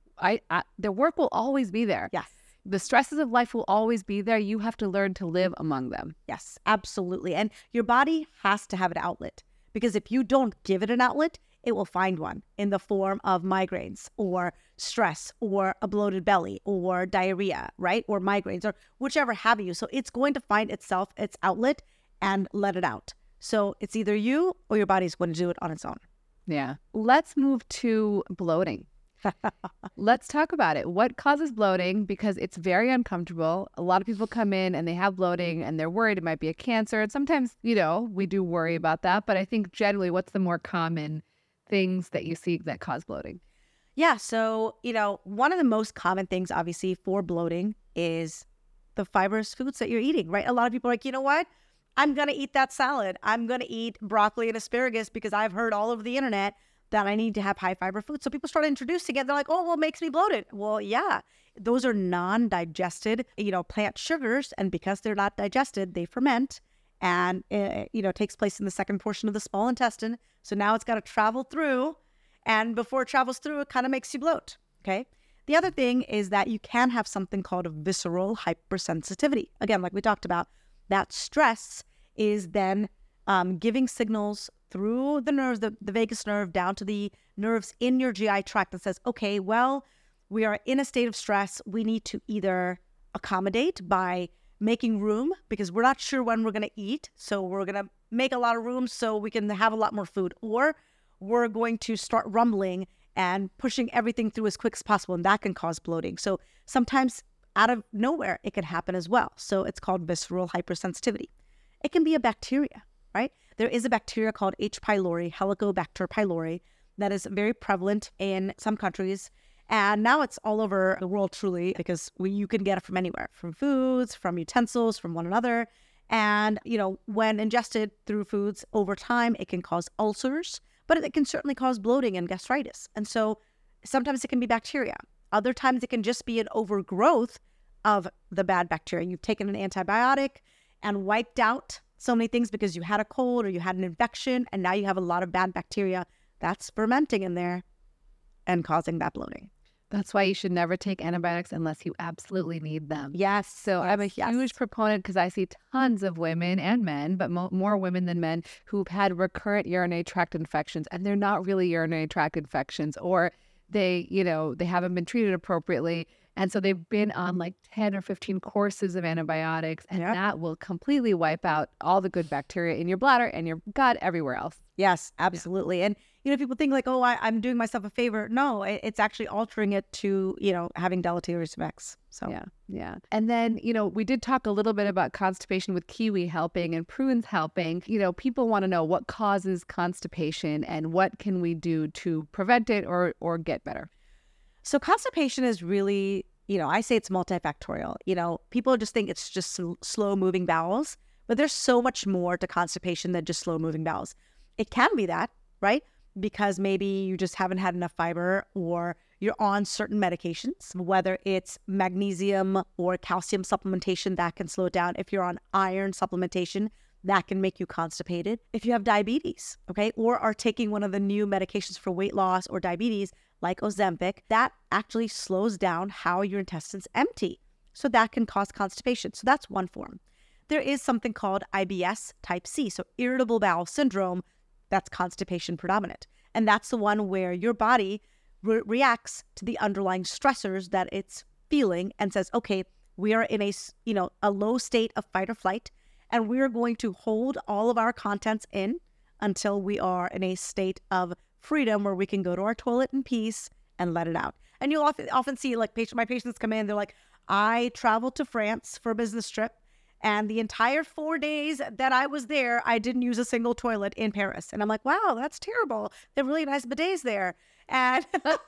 the work will always be there. Yes. The stresses of life will always be there. You have to learn to live among them. Yes, absolutely. And your body has to have an outlet, because if you don't give it an outlet, it will find one in the form of migraines or stress or a bloated belly or diarrhea, right? Or migraines or whichever have you. So it's going to find itself, its outlet, and let it out. So it's either you or your body's going to do it on its own. Yeah. Let's move to bloating. Let's talk about it. What causes bloating? Because it's very uncomfortable. A lot of people come in and they have bloating and they're worried it might be a cancer. And sometimes, we do worry about that. But I think generally, what's the more common things that you see that cause bloating? Yeah. So, one of the most common things, obviously, for bloating is the fibrous foods that you're eating, right? A lot of people are like, you know what? I'm going to eat that salad. I'm going to eat broccoli and asparagus because I've heard all over the internet that I need to have high fiber food. So people start introducing it. They're like, oh, well, it makes me bloated. Well, yeah, those are non-digested, plant sugars. And because they're not digested, they ferment. And, takes place in the second portion of the small intestine. So now it's got to travel through. And before it travels through, it kind of makes you bloat. Okay. The other thing is that you can have something called a visceral hypersensitivity. Again, like we talked about, that stress is then giving signals through the nerves, the vagus nerve, down to the nerves in your GI tract that says, okay, well, we are in a state of stress. We need to either accommodate by making room, because we're not sure when we're going to eat. So we're going to make a lot of room so we can have a lot more food, or we're going to start rumbling and pushing everything through as quick as possible. And that can cause bloating. So sometimes out of nowhere, it can happen as well. So it's called visceral hypersensitivity. It can be a bacteria, right? There is a bacteria called H. pylori, Helicobacter pylori, that is very prevalent in some countries. And now it's all over the world, truly, because you can get it from anywhere, from foods, from utensils, from one another. And, when ingested through foods over time, it can cause ulcers, but it can certainly cause bloating and gastritis. And so sometimes it can be bacteria. Other times it can just be an overgrowth of the bad bacteria. You've taken an antibiotic and wiped out so many things because you had a cold or you had an infection, and now you have a lot of bad bacteria that's fermenting in there and causing that bloating. That's why you should never take antibiotics unless you absolutely need them. Yes. So I'm a huge proponent, because I see tons of women and men, but more women than men, who've had recurrent urinary tract infections, and they're not really urinary tract infections, or they haven't been treated appropriately. And so they've been on like 10 or 15 courses of antibiotics, and that will completely wipe out all the good bacteria in your bladder and your gut, everywhere else. Yes, absolutely. Yeah. And, people think like, oh, I'm doing myself a favor. No, it's actually altering it to, having deleterious effects. So, yeah. And then, we did talk a little bit about constipation with kiwi helping and prunes helping. People want to know what causes constipation and what can we do to prevent it or get better. So constipation is really, I say it's multifactorial. People just think it's just slow moving bowels, but there's so much more to constipation than just slow moving bowels. It can be that, right? Because maybe you just haven't had enough fiber, or you're on certain medications, whether it's magnesium or calcium supplementation that can slow it down. If you're on iron supplementation, that can make you constipated. If you have diabetes, okay, or are taking one of the new medications for weight loss or diabetes, like Ozempic, that actually slows down how your intestines empty. So that can cause constipation. So that's one form. There is something called IBS type C, so irritable bowel syndrome. That's constipation predominant. And that's the one where your body reacts to the underlying stressors that it's feeling and says, okay, we are in a low state of fight or flight, and we're going to hold all of our contents in until we are in a state of freedom where we can go to our toilet in peace and let it out. And you'll often see like my patients come in, they're like, I traveled to France for a business trip, And the entire 4 days that I was there, I didn't use a single toilet in Paris. And I'm like, wow, that's terrible. They have really nice bidets there. And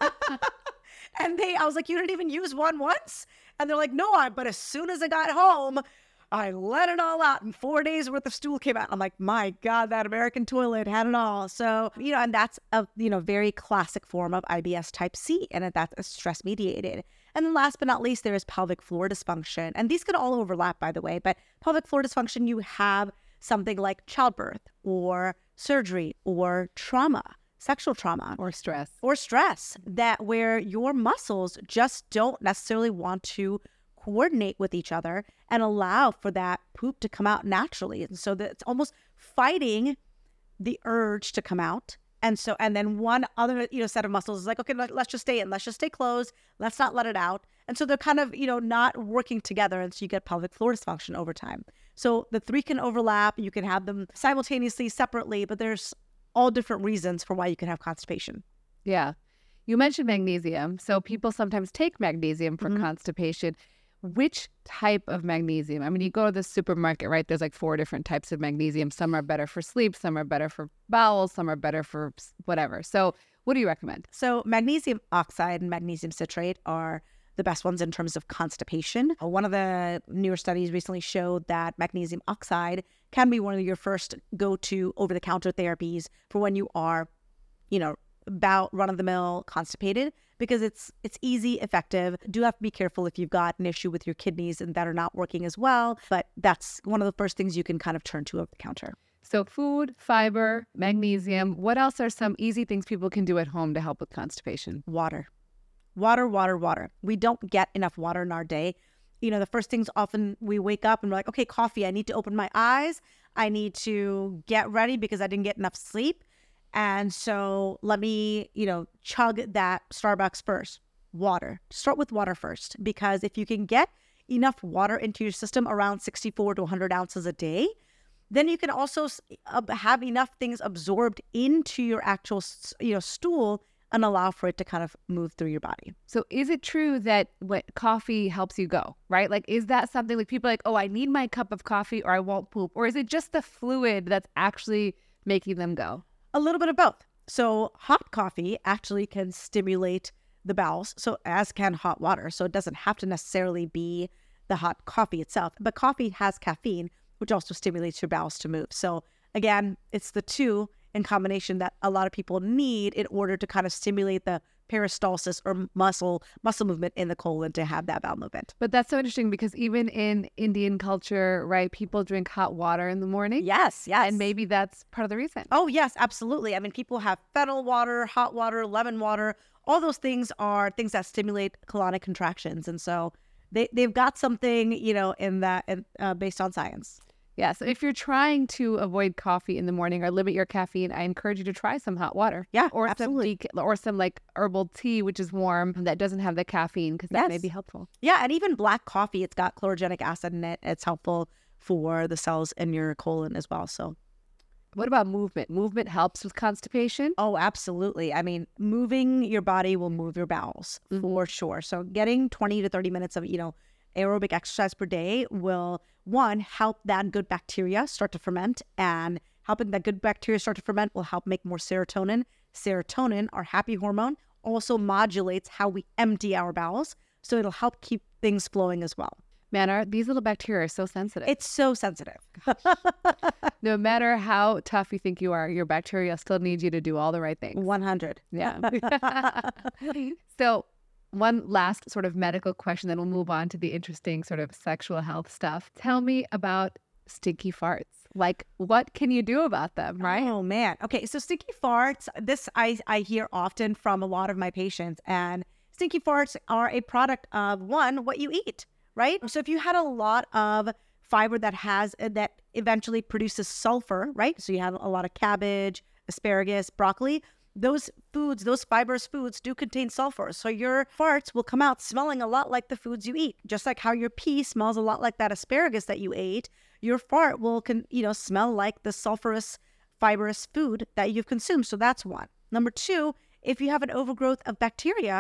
I was like, you didn't even use one once? And they're like, no, but as soon as I got home, I let it all out and 4 days worth of stool came out. I'm like, my God, that American toilet had it all. So, and that's a, very classic form of IBS type C, and that's stress mediated. And then last but not least, there is pelvic floor dysfunction. And these could all overlap, by the way, but pelvic floor dysfunction, you have something like childbirth or surgery or trauma, sexual trauma. Or stress. That where your muscles just don't necessarily want to coordinate with each other and allow for that poop to come out naturally. And so that it's almost fighting the urge to come out. And then one other, set of muscles is like, okay, let's just stay in. Let's just stay closed. Let's not let it out. And so they're kind of, not working together. And so you get pelvic floor dysfunction over time. So the three can overlap. You can have them simultaneously, separately, but there's all different reasons for why you can have constipation. Yeah. You mentioned magnesium. So people sometimes take magnesium for constipation. Which type of magnesium? I mean, you go to the supermarket, right? There's like 4 different types of magnesium. Some are better for sleep, some are better for bowels, some are better for whatever. So what do you recommend? So magnesium oxide and magnesium citrate are the best ones in terms of constipation. One of the newer studies recently showed that magnesium oxide can be one of your first go-to over-the-counter therapies for when you are, about run-of-the-mill constipated, because it's easy, effective. Do have to be careful if you've got an issue with your kidneys and that are not working as well. But that's one of the first things you can kind of turn to over the counter. So food, fiber, magnesium. What else are some easy things people can do at home to help with constipation? Water. We don't get enough water in our day. The first things often we wake up and we're like, okay, coffee. I need to open my eyes. I need to get ready because I didn't get enough sleep. And so let me, chug that Starbucks first. Water. Start with water first, because if you can get enough water into your system, around 64 to 100 ounces a day, then you can also have enough things absorbed into your actual, stool and allow for it to kind of move through your body. So is it true that coffee helps you go, right? Like, is that something like people are like, oh, I need my cup of coffee or I won't poop? Or is it just the fluid that's actually making them go? A little bit of both. So hot coffee actually can stimulate the bowels, so as can hot water. So it doesn't have to necessarily be the hot coffee itself, but coffee has caffeine, which also stimulates your bowels to move. So again, it's the two in combination that a lot of people need in order to kind of stimulate the peristalsis or muscle movement in the colon to have that bowel movement. But that's so interesting because even in Indian culture, right, people drink hot water in the morning. Yes. And maybe that's part of the reason. Oh, yes, absolutely. I mean, people have fennel water, hot water, lemon water. All those things are things that stimulate colonic contractions. And so they've got something, in that based on science. Yeah, so if you're trying to avoid coffee in the morning or limit your caffeine, I encourage you to try some hot water. Yeah, or absolutely. Some like herbal tea, which is warm, that doesn't have the caffeine, because that may be helpful. Yeah, and even black coffee, it's got chlorogenic acid in it. It's helpful for the cells in your colon as well. So, what about movement? Movement helps with constipation? Oh, absolutely. I mean, moving your body will move your bowels for sure. So getting 20 to 30 minutes of, aerobic exercise per day will, one, help that good bacteria start to ferment, and helping that good bacteria start to ferment will help make more serotonin. Serotonin, our happy hormone, also modulates how we empty our bowels, so it'll help keep things flowing as well. Man, these little bacteria are so sensitive. It's so sensitive. No matter how tough you think you are, your bacteria still needs you to do all the right things. 100. Yeah. So one last sort of medical question, then we'll move on to the interesting sort of sexual health stuff. Tell me about stinky farts. Like, what can you do about them, right? Oh, man. Okay, so stinky farts, this I hear often from a lot of my patients. And stinky farts are a product of, one, what you eat, right? So if you had a lot of fiber that eventually produces sulfur, right? So you have a lot of cabbage, asparagus, broccoli. Those foods, those fibrous foods do contain sulfur. So your farts will come out smelling a lot like the foods you eat. Just like how your pee smells a lot like that asparagus that you ate, your fart will smell like the sulfurous, fibrous food that you've consumed. So that's one. Number two, if you have an overgrowth of bacteria,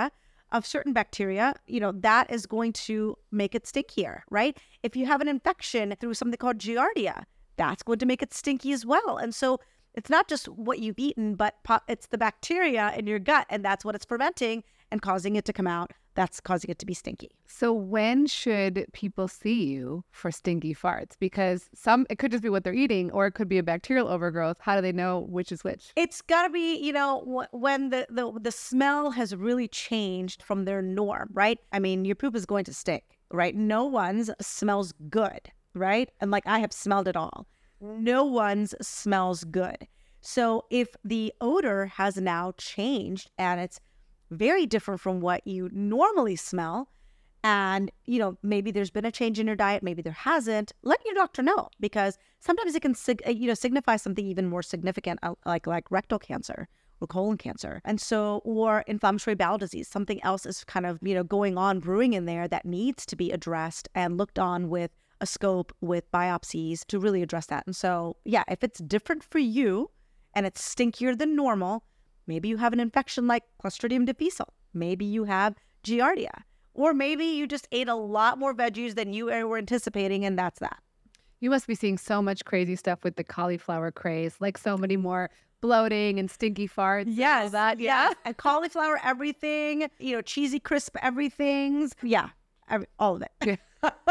of certain bacteria, that is going to make it stinkier, right? If you have an infection through something called Giardia, that's going to make it stinky as well. And so it's not just what you've eaten, but it's the bacteria in your gut, and that's what it's fermenting and causing it to come out. That's causing it to be stinky. So when should people see you for stinky farts? Because it could just be what they're eating, or it could be a bacterial overgrowth. How do they know which is which? It's got to be, when the smell has really changed from their norm, right? I mean, your poop is going to stink, right? No one's smells good, right? And like, I have smelled it all. No one's smells good. So if the odor has now changed and it's very different from what you normally smell, and maybe there's been a change in your diet, maybe there hasn't, let your doctor know, because sometimes it can signify something even more significant, like rectal cancer or colon cancer, and so, or inflammatory bowel disease. Something else is kind of going on, brewing in there, that needs to be addressed and looked on with a scope, with biopsies, to really address that. And so if it's different for you and it's stinkier than normal, maybe you have an infection like Clostridium difficile. Maybe you have Giardia. Or maybe you just ate a lot more veggies than you were anticipating, and that's that. You must be seeing so much crazy stuff with the cauliflower craze, like so many more bloating and stinky farts. Yes. And all that. Yeah. Yes. And cauliflower everything, cheesy crisp everythings. Yeah. All of it.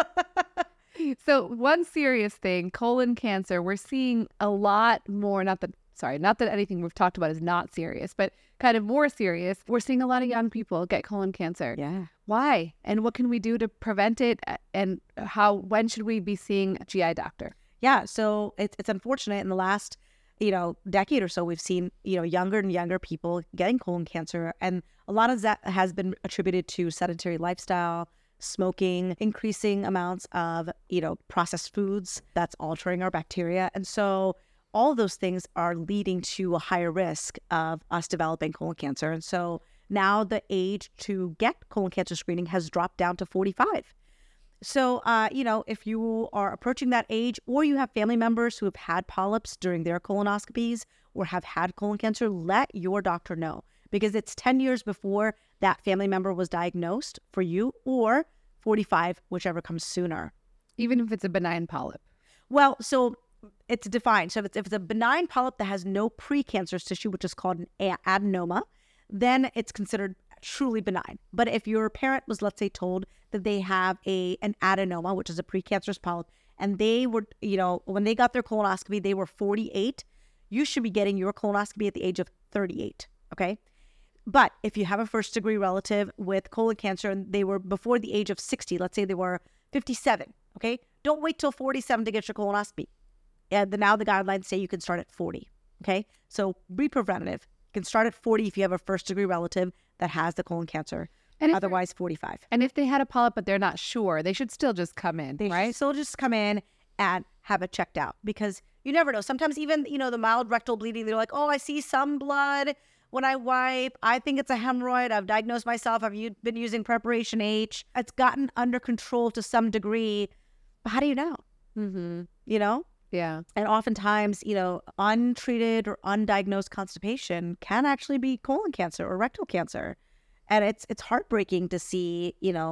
So one serious thing, colon cancer, we're seeing a lot more, not that anything we've talked about is not serious, but kind of more serious. We're seeing a lot of young people get colon cancer. Yeah. Why? And what can we do to prevent it? And when should we be seeing a GI doctor? Yeah. So it's unfortunate, in the last, decade or so, we've seen, younger and younger people getting colon cancer. And a lot of that has been attributed to sedentary lifestyle, smoking, increasing amounts of, processed foods that's altering our bacteria. And so all of those things are leading to a higher risk of us developing colon cancer. And so now the age to get colon cancer screening has dropped down to 45. So, if you are approaching that age, or you have family members who have had polyps during their colonoscopies or have had colon cancer, let your doctor know, because it's 10 years before that family member was diagnosed for you, or 45, whichever comes sooner. Even if it's a benign polyp? Well, so it's defined. So if it's a benign polyp that has no precancerous tissue, which is called an adenoma, then it's considered truly benign. But if your parent was, let's say, told that they have an adenoma, which is a precancerous polyp, and they were, when they got their colonoscopy, they were 48, you should be getting your colonoscopy at the age of 38, okay? But if you have a first-degree relative with colon cancer and they were before the age of 60, let's say they were 57, okay? Don't wait till 47 to get your colonoscopy. Now the guidelines say you can start at 40, okay? So be preventative. You can start at 40 if you have a first-degree relative that has the colon cancer. And otherwise 45. And if they had a polyp but they're not sure, they should still just come in, They right? should still just come in and have it checked out, because you never know. Sometimes even, the mild rectal bleeding, they're like, oh, I see some blood when I wipe. I think it's a hemorrhoid. I've diagnosed myself. I've been using Preparation H. It's gotten under control to some degree. But how do you know? Mm-hmm. Yeah. And oftentimes, untreated or undiagnosed constipation can actually be colon cancer or rectal cancer. And it's heartbreaking to see,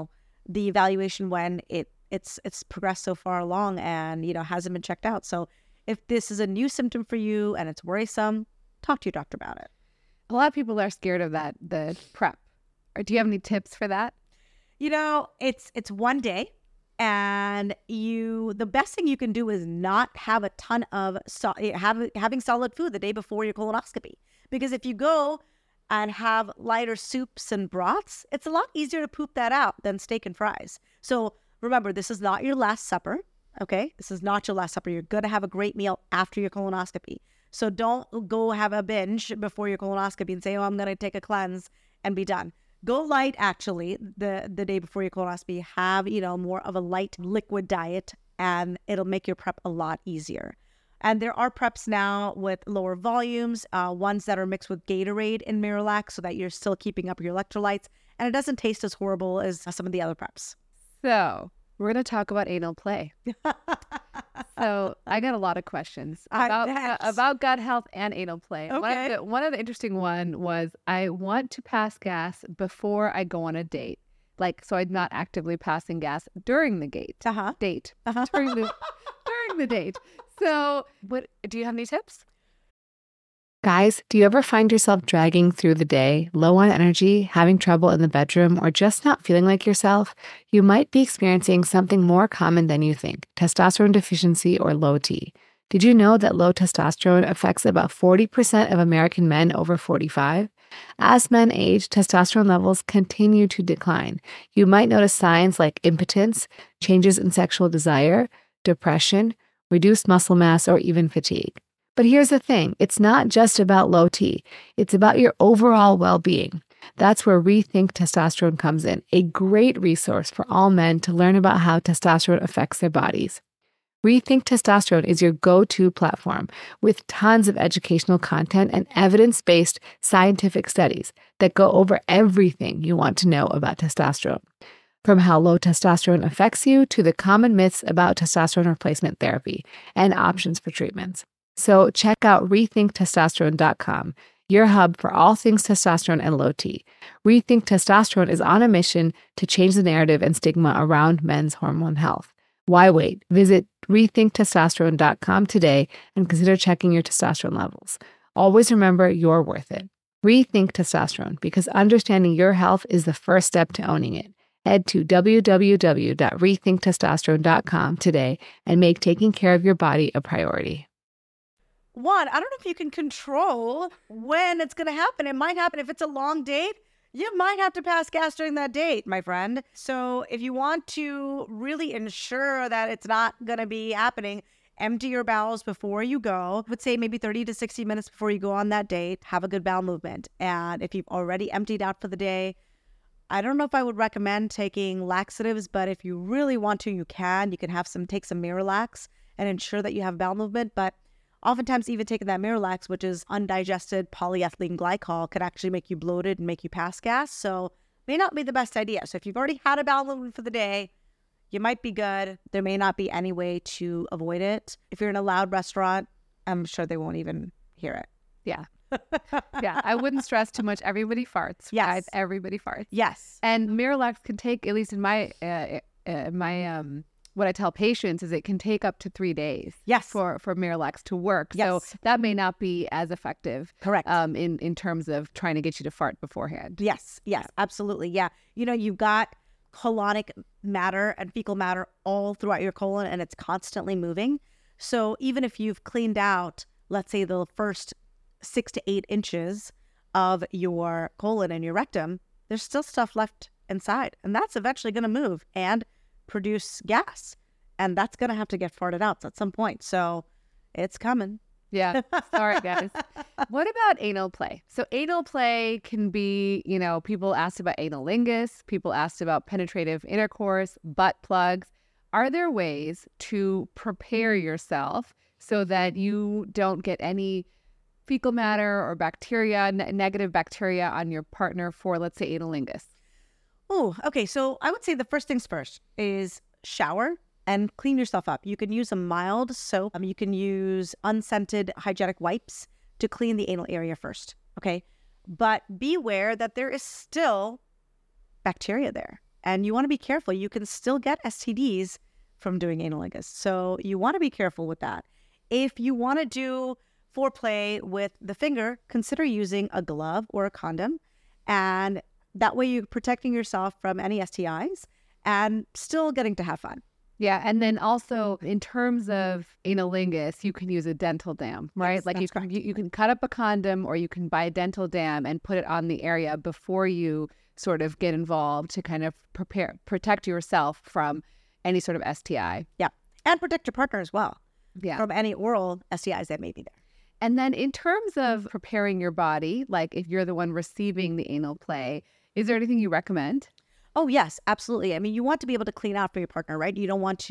the evaluation when it's progressed so far along and, hasn't been checked out. So if this is a new symptom for you and it's worrisome, talk to your doctor about it. A lot of people are scared of that, the prep. Or do you have any tips for that? It's one day. And the best thing you can do is not have a ton of having solid food the day before your colonoscopy. Because if you go and have lighter soups and broths, it's a lot easier to poop that out than steak and fries. So remember, this is not your last supper, okay? This is not your last supper. You're going to have a great meal after your colonoscopy. So don't go have a binge before your colonoscopy and say, oh, I'm going to take a cleanse and be done. Go light, actually, the day before your colonoscopy. Have, more of a light liquid diet, and it'll make your prep a lot easier. And there are preps now with lower volumes, ones that are mixed with Gatorade and Miralax, so that you're still keeping up your electrolytes, and it doesn't taste as horrible as some of the other preps. So We're going to talk about anal play. So I got a lot of questions about gut health and anal play. Okay. One of the interesting one was I want to pass gas before I go on a date. So I'm not actively passing gas during the date. During the date. So do you have any tips? Guys, do you ever find yourself dragging through the day, low on energy, having trouble in the bedroom, or just not feeling like yourself? You might be experiencing something more common than you think, testosterone deficiency or low T. Did you know that low testosterone affects about 40% of American men over 45? As men age, testosterone levels continue to decline. You might notice signs like impotence, changes in sexual desire, depression, reduced muscle mass, or even fatigue. But here's the thing, it's not just about low T, it's about your overall well-being. That's where Rethink Testosterone comes in, a great resource for all men to learn about how testosterone affects their bodies. Rethink Testosterone is your go-to platform with tons of educational content and evidence-based scientific studies that go over everything you want to know about testosterone. From how low testosterone affects you to the common myths about testosterone replacement therapy and options for treatments. So check out rethinktestosterone.com, your hub for all things testosterone and low T. Rethink Testosterone is on a mission to change the narrative and stigma around men's hormone health. Why wait? Visit rethinktestosterone.com today and consider checking your testosterone levels. Always remember you're worth it. Rethink Testosterone, because understanding your health is the first step to owning it. Head to www.rethinktestosterone.com today and make taking care of your body a priority. One, I don't know if you can control when it's going to happen. It might happen if it's a long date. You might have to pass gas during that date, my friend. So if you want to really ensure that it's not going to be happening, empty your bowels before you go. I would say maybe 30 to 60 minutes before you go on that date, have a good bowel movement. And if you've already emptied out for the day, I don't know if I would recommend taking laxatives, but if you really want to, you can. You can take some Miralax and ensure that you have bowel movement. But oftentimes, even taking that Miralax, which is undigested polyethylene glycol, could actually make you bloated and make you pass gas. So may not be the best idea. So if you've already had a bowel movement for the day, you might be good. There may not be any way to avoid it. If you're in a loud restaurant, I'm sure they won't even hear it. Yeah. Yeah, I wouldn't stress too much. Everybody farts. Yes. Guys, everybody farts. Yes. And Miralax can take, at least in my what I tell patients is it can take up to 3 days. Yes. For Miralax to work. Yes. So that may not be as effective. Correct. In terms of trying to get you to fart beforehand. Yes. Yes. Absolutely. Yeah. You've got colonic matter and fecal matter all throughout your colon, and it's constantly moving. So even if you've cleaned out, let's say, the first 6 to 8 inches of your colon and your rectum, there's still stuff left inside, and that's eventually going to move and produce gas, and that's going to have to get farted out at some point. So it's coming. Yeah. Sorry, guys. What about anal play? So anal play can be, people asked about analingus, people asked about penetrative intercourse, butt plugs. Are there ways to prepare yourself so that you don't get any fecal matter or bacteria, negative bacteria on your partner for, let's say, analingus? Oh, okay. So I would say the first things first is shower and clean yourself up. You can use a mild soap. You can use unscented hygienic wipes to clean the anal area first. Okay. But beware that there is still bacteria there, and you want to be careful. You can still get STDs from doing analingus. So you want to be careful with that. If you want to do foreplay with the finger, consider using a glove or a condom, and that way you're protecting yourself from any STIs and still getting to have fun. Yeah, and then also in terms of analingus, you can use a dental dam, right? Yes, you can cut up a condom, or you can buy a dental dam and put it on the area before you sort of get involved to kind of protect yourself from any sort of STI. Yeah, and protect your partner as well. Yeah, from any oral STIs that may be there. And then in terms of preparing your body, like if you're the one receiving the anal play, is there anything you recommend? Oh, yes, absolutely. I mean, you want to be able to clean out for your partner, right? You don't want to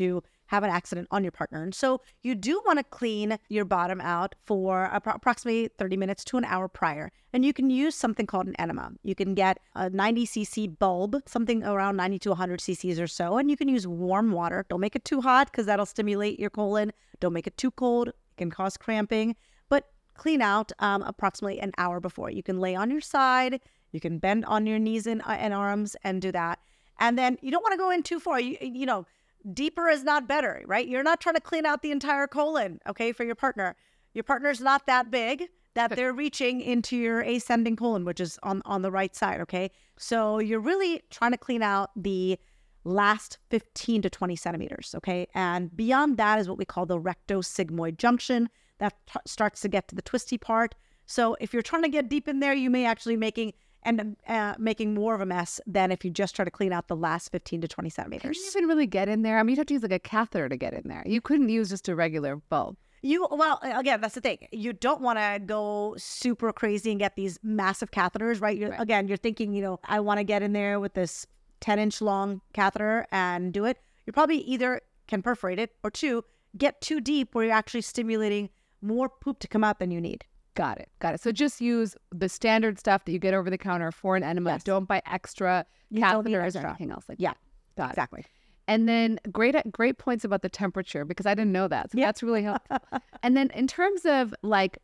have an accident on your partner. And so you do want to clean your bottom out for approximately 30 minutes to an hour prior. And you can use something called an enema. You can get a 90 cc bulb, something around 90 to 100 cc's or so. And you can use warm water. Don't make it too hot because that'll stimulate your colon. Don't make it too cold. It can cause cramping. But clean out approximately an hour before. You can lay on your side. You can bend on your knees and arms and do that. And then you don't want to go in too far. You know, deeper is not better, right? You're not trying to clean out the entire colon, okay, for your partner. Your partner's not that big that they're reaching into your ascending colon, which is on the right side, okay? So you're really trying to clean out the last 15 to 20 centimeters, okay? And beyond that is what we call the rectosigmoid junction. That starts to get to the twisty part. So if you're trying to get deep in there, you may actually making more of a mess than if you just try to clean out the last 15 to 20 centimeters. Can you even really get in there? I mean, you'd have to use like a catheter to get in there. You couldn't use just a regular bulb. Well, again, that's the thing. You don't want to go super crazy and get these massive catheters, right? Again, you're thinking, you know, I want to get in there with this 10-inch long catheter and do it. You probably either can perforate it or two, get too deep where you're actually stimulating more poop to come out than you need. Got it. So just use the standard stuff that you get over the counter for an enema. Yes. Don't buy extra catheters or anything else like that. Got exactly. it. And then great points about the temperature because I didn't know that. So that's really helpful. And then in terms of like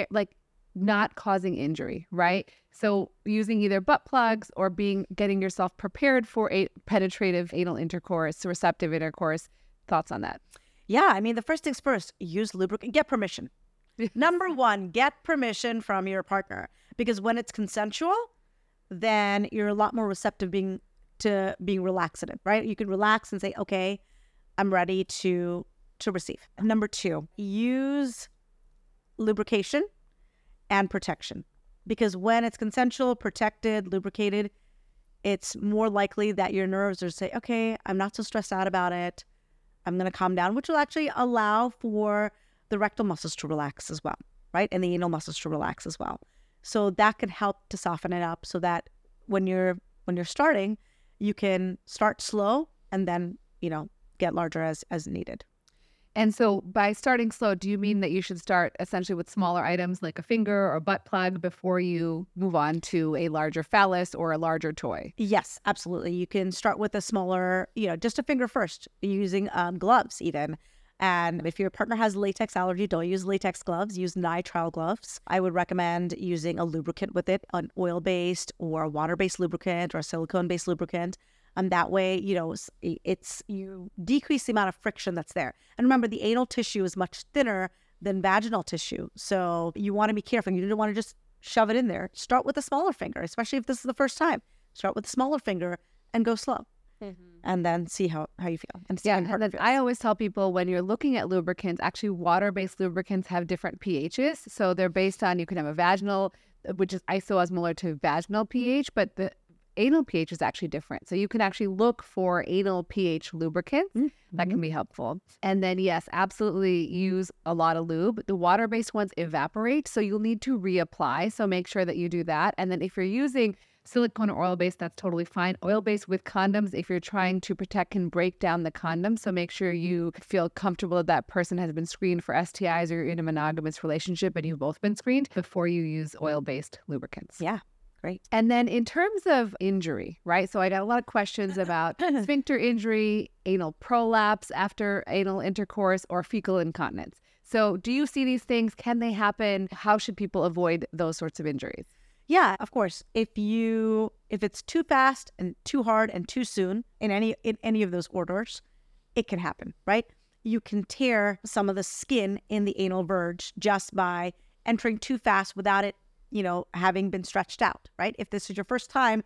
not causing injury, right? So using either butt plugs or getting yourself prepared for a penetrative anal intercourse, receptive intercourse. Thoughts on that? Yeah, I mean, the first things first, use lubricant, get permission. Number one, get permission from your partner, because when it's consensual, then you're a lot more receptive to being relaxative, right? You can relax and say, okay, I'm ready to receive. Number two, use lubrication and protection, because when it's consensual, protected, lubricated, it's more likely that your nerves will say, okay, I'm not so stressed out about it. I'm going to calm down, which will actually allow for the rectal muscles to relax as well, right? And the anal muscles to relax as well. So that could help to soften it up so that when you're starting, you can start slow and then, you know, get larger as needed. And so by starting slow, do you mean that you should start essentially with smaller items like a finger or butt plug before you move on to a larger phallus or a larger toy? Yes, absolutely. You can start with a smaller, you know, just a finger first, using gloves even. And if your partner has latex allergy, don't use latex gloves, use nitrile gloves. I would recommend using a lubricant with it, an oil-based or a water-based lubricant or a silicone-based lubricant. And that way, you know, you decrease the amount of friction that's there. And remember, the anal tissue is much thinner than vaginal tissue. So you want to be careful. You don't want to just shove it in there. Start with a smaller finger, especially if this is the first time. Start with a smaller finger and go slow. And then see how you feel. And then I always tell people when you're looking at lubricants, actually water-based lubricants have different pHs. So they're based on, you can have a vaginal, which is isoosmolar to vaginal pH, but the anal pH is actually different. So you can actually look for anal pH lubricants. That can be helpful. And then, yes, absolutely use a lot of lube. The water-based ones evaporate, so you'll need to reapply. So make sure that you do that. And then if you're using silicone or oil-based, that's totally fine. Oil-based with condoms, if you're trying to protect, can break down the condom. So make sure you feel comfortable that person has been screened for STIs or you're in a monogamous relationship and you've both been screened before you use oil-based lubricants. Yeah. Great. And then in terms of injury, right? So I got a lot of questions about sphincter injury, anal prolapse after anal intercourse, or fecal incontinence. So do you see these things? Can they happen? How should people avoid those sorts of injuries? Yeah, of course. If it's too fast and too hard and too soon in any of those orders, it can happen, right? You can tear some of the skin in the anal verge just by entering too fast without it, you know, having been stretched out, right? If this is your first time,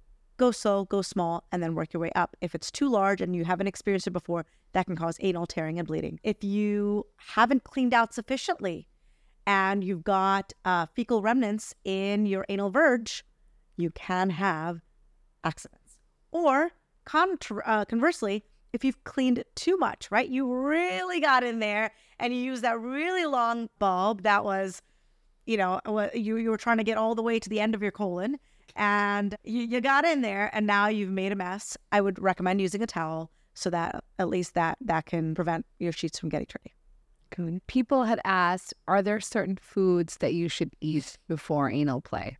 go slow, go small, and then work your way up. If it's too large and you haven't experienced it before, that can cause anal tearing and bleeding. If you haven't cleaned out sufficiently and you've got fecal remnants in your anal verge, you can have accidents. Or conversely, if you've cleaned too much, right? You really got in there and you used that really long bulb that was, you know, you were trying to get all the way to the end of your colon, and you got in there and now you've made a mess. I would recommend using a towel, so that at least that can prevent your sheets from getting dirty. Good. People had asked, are there certain foods that you should eat before anal play?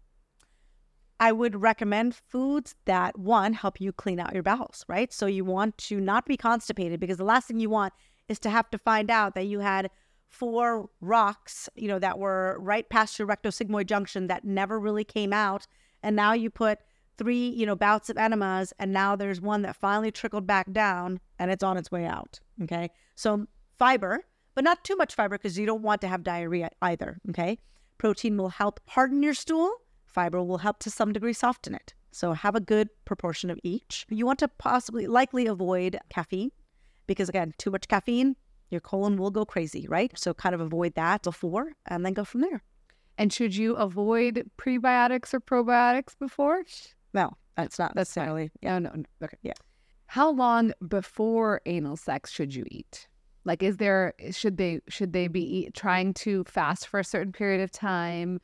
I would recommend foods that, one, help you clean out your bowels, right? So you want to not be constipated, because the last thing you want is to have to find out that you had 4 rocks, that were right past your rectosigmoid junction that never really came out. And now you put 3, bouts of enemas, and now there's one that finally trickled back down and it's on its way out. Okay. So fiber, but not too much fiber, because you don't want to have diarrhea either. Okay. Protein will help harden your stool. Fiber will help to some degree soften it. So have a good proportion of each. You want to likely avoid caffeine, because again, too much caffeine, your colon will go crazy, right? So kind of avoid that before and then go from there. And should you avoid prebiotics or probiotics before? No, that's not necessarily. Yeah. No. Okay. Yeah. How long before anal sex should you eat? Like, should they be trying to fast for a certain period of time?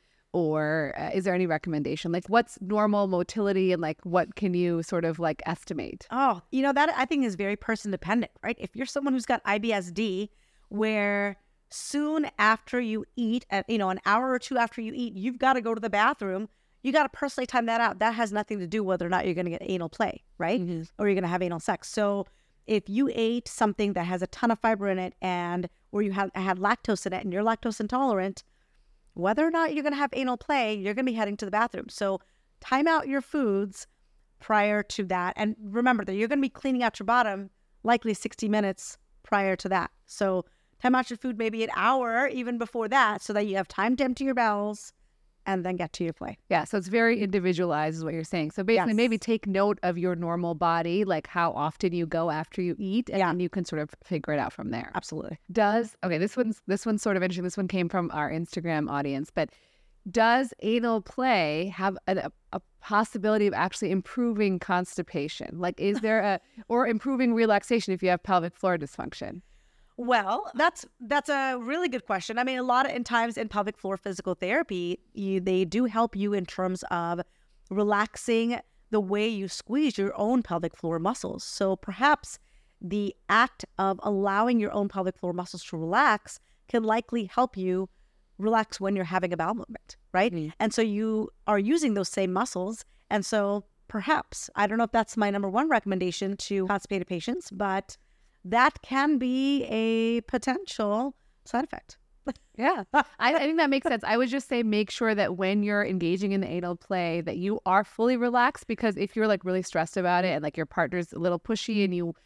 Or is there any recommendation? Like, what's normal motility, and like, what can you sort of like estimate? Oh, that I think is very person dependent, right? If you're someone who's got IBS-D, where soon after you eat, an hour or 2 after you eat, you've got to go to the bathroom. You got to personally time that out. That has nothing to do whether or not you're going to get anal play, right? Mm-hmm. Or you're going to have anal sex. So if you ate something that has a ton of fiber in it, or you had lactose in it, and you're lactose intolerant, whether or not you're going to have anal play, you're going to be heading to the bathroom. So time out your foods prior to that. And remember that you're going to be cleaning out your bottom likely 60 minutes prior to that. So time out your food maybe an hour even before that, so that you have time to empty your bowels and then get to your play. Yeah, so it's very individualized is what you're saying. So basically, maybe take note of your normal body, like how often you go after you eat, and then you can sort of figure it out from there. Absolutely. This one's sort of interesting. This one came from our Instagram audience, but does anal play have a possibility of actually improving constipation? Like, is there or improving relaxation if you have pelvic floor dysfunction? Well, that's a really good question. I mean, a lot of times in pelvic floor physical therapy, they do help you in terms of relaxing the way you squeeze your own pelvic floor muscles. So perhaps the act of allowing your own pelvic floor muscles to relax can likely help you relax when you're having a bowel movement, right? Mm-hmm. And so you are using those same muscles. And so perhaps, I don't know if that's my number one recommendation to constipated patients, but that can be a potential side effect. Yeah, I think that makes sense. I would just say make sure that when you're engaging in the anal play that you are fully relaxed, because if you're like really stressed about it and like your partner's a little pushy and you're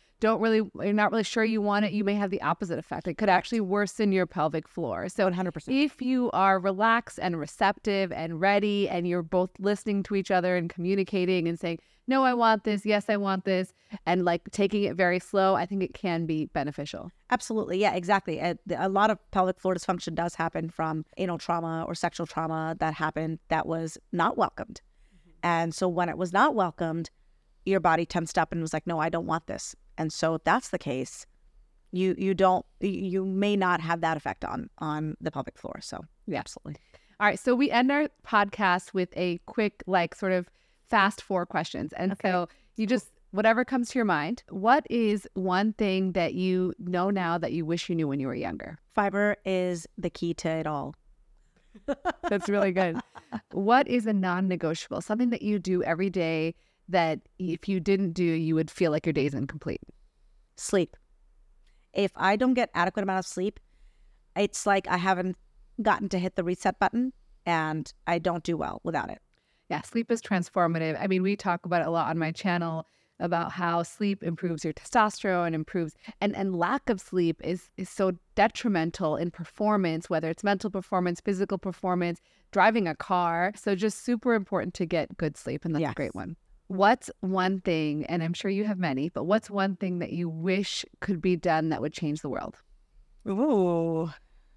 not really sure you want it, you may have the opposite effect. It could actually worsen your pelvic floor. So 100%. If you are relaxed and receptive and ready, and you're both listening to each other and communicating and saying, no, I want this, yes, I want this, and like taking it very slow, I think it can be beneficial. Absolutely. Yeah, exactly. A lot of pelvic floor dysfunction does happen from anal trauma or sexual trauma that happened that was not welcomed. Mm-hmm. And so when it was not welcomed, your body tensed up and was like, no, I don't want this. And so if that's the case, you may not have that effect on the pelvic floor. So yeah, absolutely. All right. So we end our podcast with a quick, like, sort of fast 4 questions. And so you just, whatever comes to your mind, what is one thing that you know now that you wish you knew when you were younger? Fiber is the key to it all. That's really good. What is a non-negotiable, something that you do every day that if you didn't do, you would feel like your day's incomplete? Sleep. If I don't get adequate amount of sleep, it's like I haven't gotten to hit the reset button, and I don't do well without it. Yeah, sleep is transformative. I mean, we talk about it a lot on my channel about how sleep improves your testosterone, improves, and lack of sleep is so detrimental in performance, whether it's mental performance, physical performance, driving a car. So just super important to get good sleep, and that's a great one. What's one thing, and I'm sure you have many, but what's one thing that you wish could be done that would change the world? Ooh.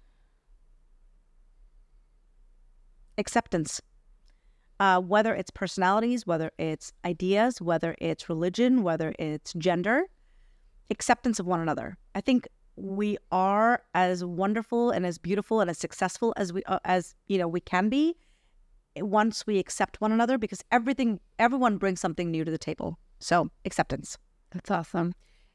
Acceptance. Whether it's personalities, whether it's ideas, whether it's religion, whether it's gender, acceptance of one another. I think we are as wonderful and as beautiful and as successful as we can be once we accept one another, because everyone brings something new to the table. So acceptance. That's awesome.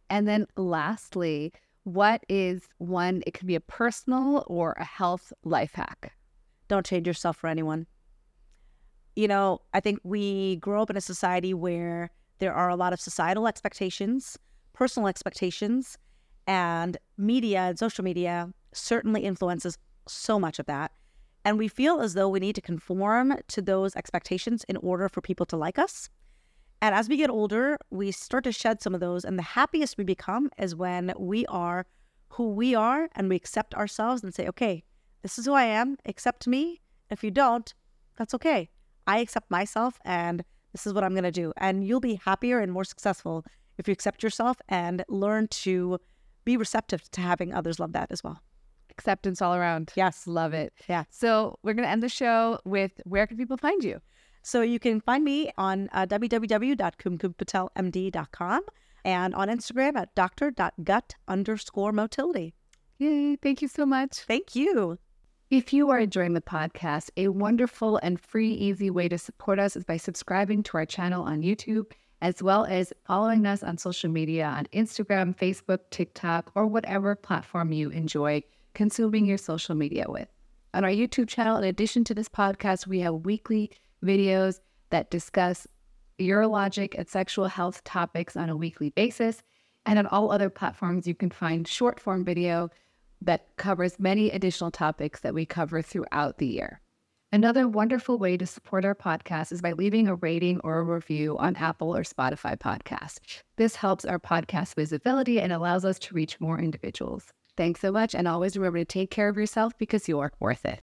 And then lastly, what is one, it could be a personal or a health life hack? Don't change yourself for anyone. You know, I think we grow up in a society where there are a lot of societal expectations, personal expectations, and media and social media certainly influences so much of that. And we feel as though we need to conform to those expectations in order for people to like us. And as we get older, we start to shed some of those. And the happiest we become is when we are who we are and we accept ourselves and say, okay, this is who I am, accept me. If you don't, that's okay. I accept myself and this is what I'm going to do. And you'll be happier and more successful if you accept yourself and learn to be receptive to having others love that as well. Acceptance all around. Yes. Love it. Yeah. So we're going to end the show with, where can people find you? So you can find me on www.kumkumpatelmd.com and on Instagram at dr.gut_motility. Yay. Thank you so much. Thank you. If you are enjoying the podcast, a wonderful and free, easy way to support us is by subscribing to our channel on YouTube, as well as following us on social media on Instagram, Facebook, TikTok, or whatever platform you enjoy consuming your social media with. On our YouTube channel, in addition to this podcast, we have weekly videos that discuss urologic and sexual health topics on a weekly basis. And on all other platforms, you can find short form video that covers many additional topics that we cover throughout the year. Another wonderful way to support our podcast is by leaving a rating or a review on Apple or Spotify podcasts. This helps our podcast visibility and allows us to reach more individuals. Thanks so much, and always remember to take care of yourself because you're worth it.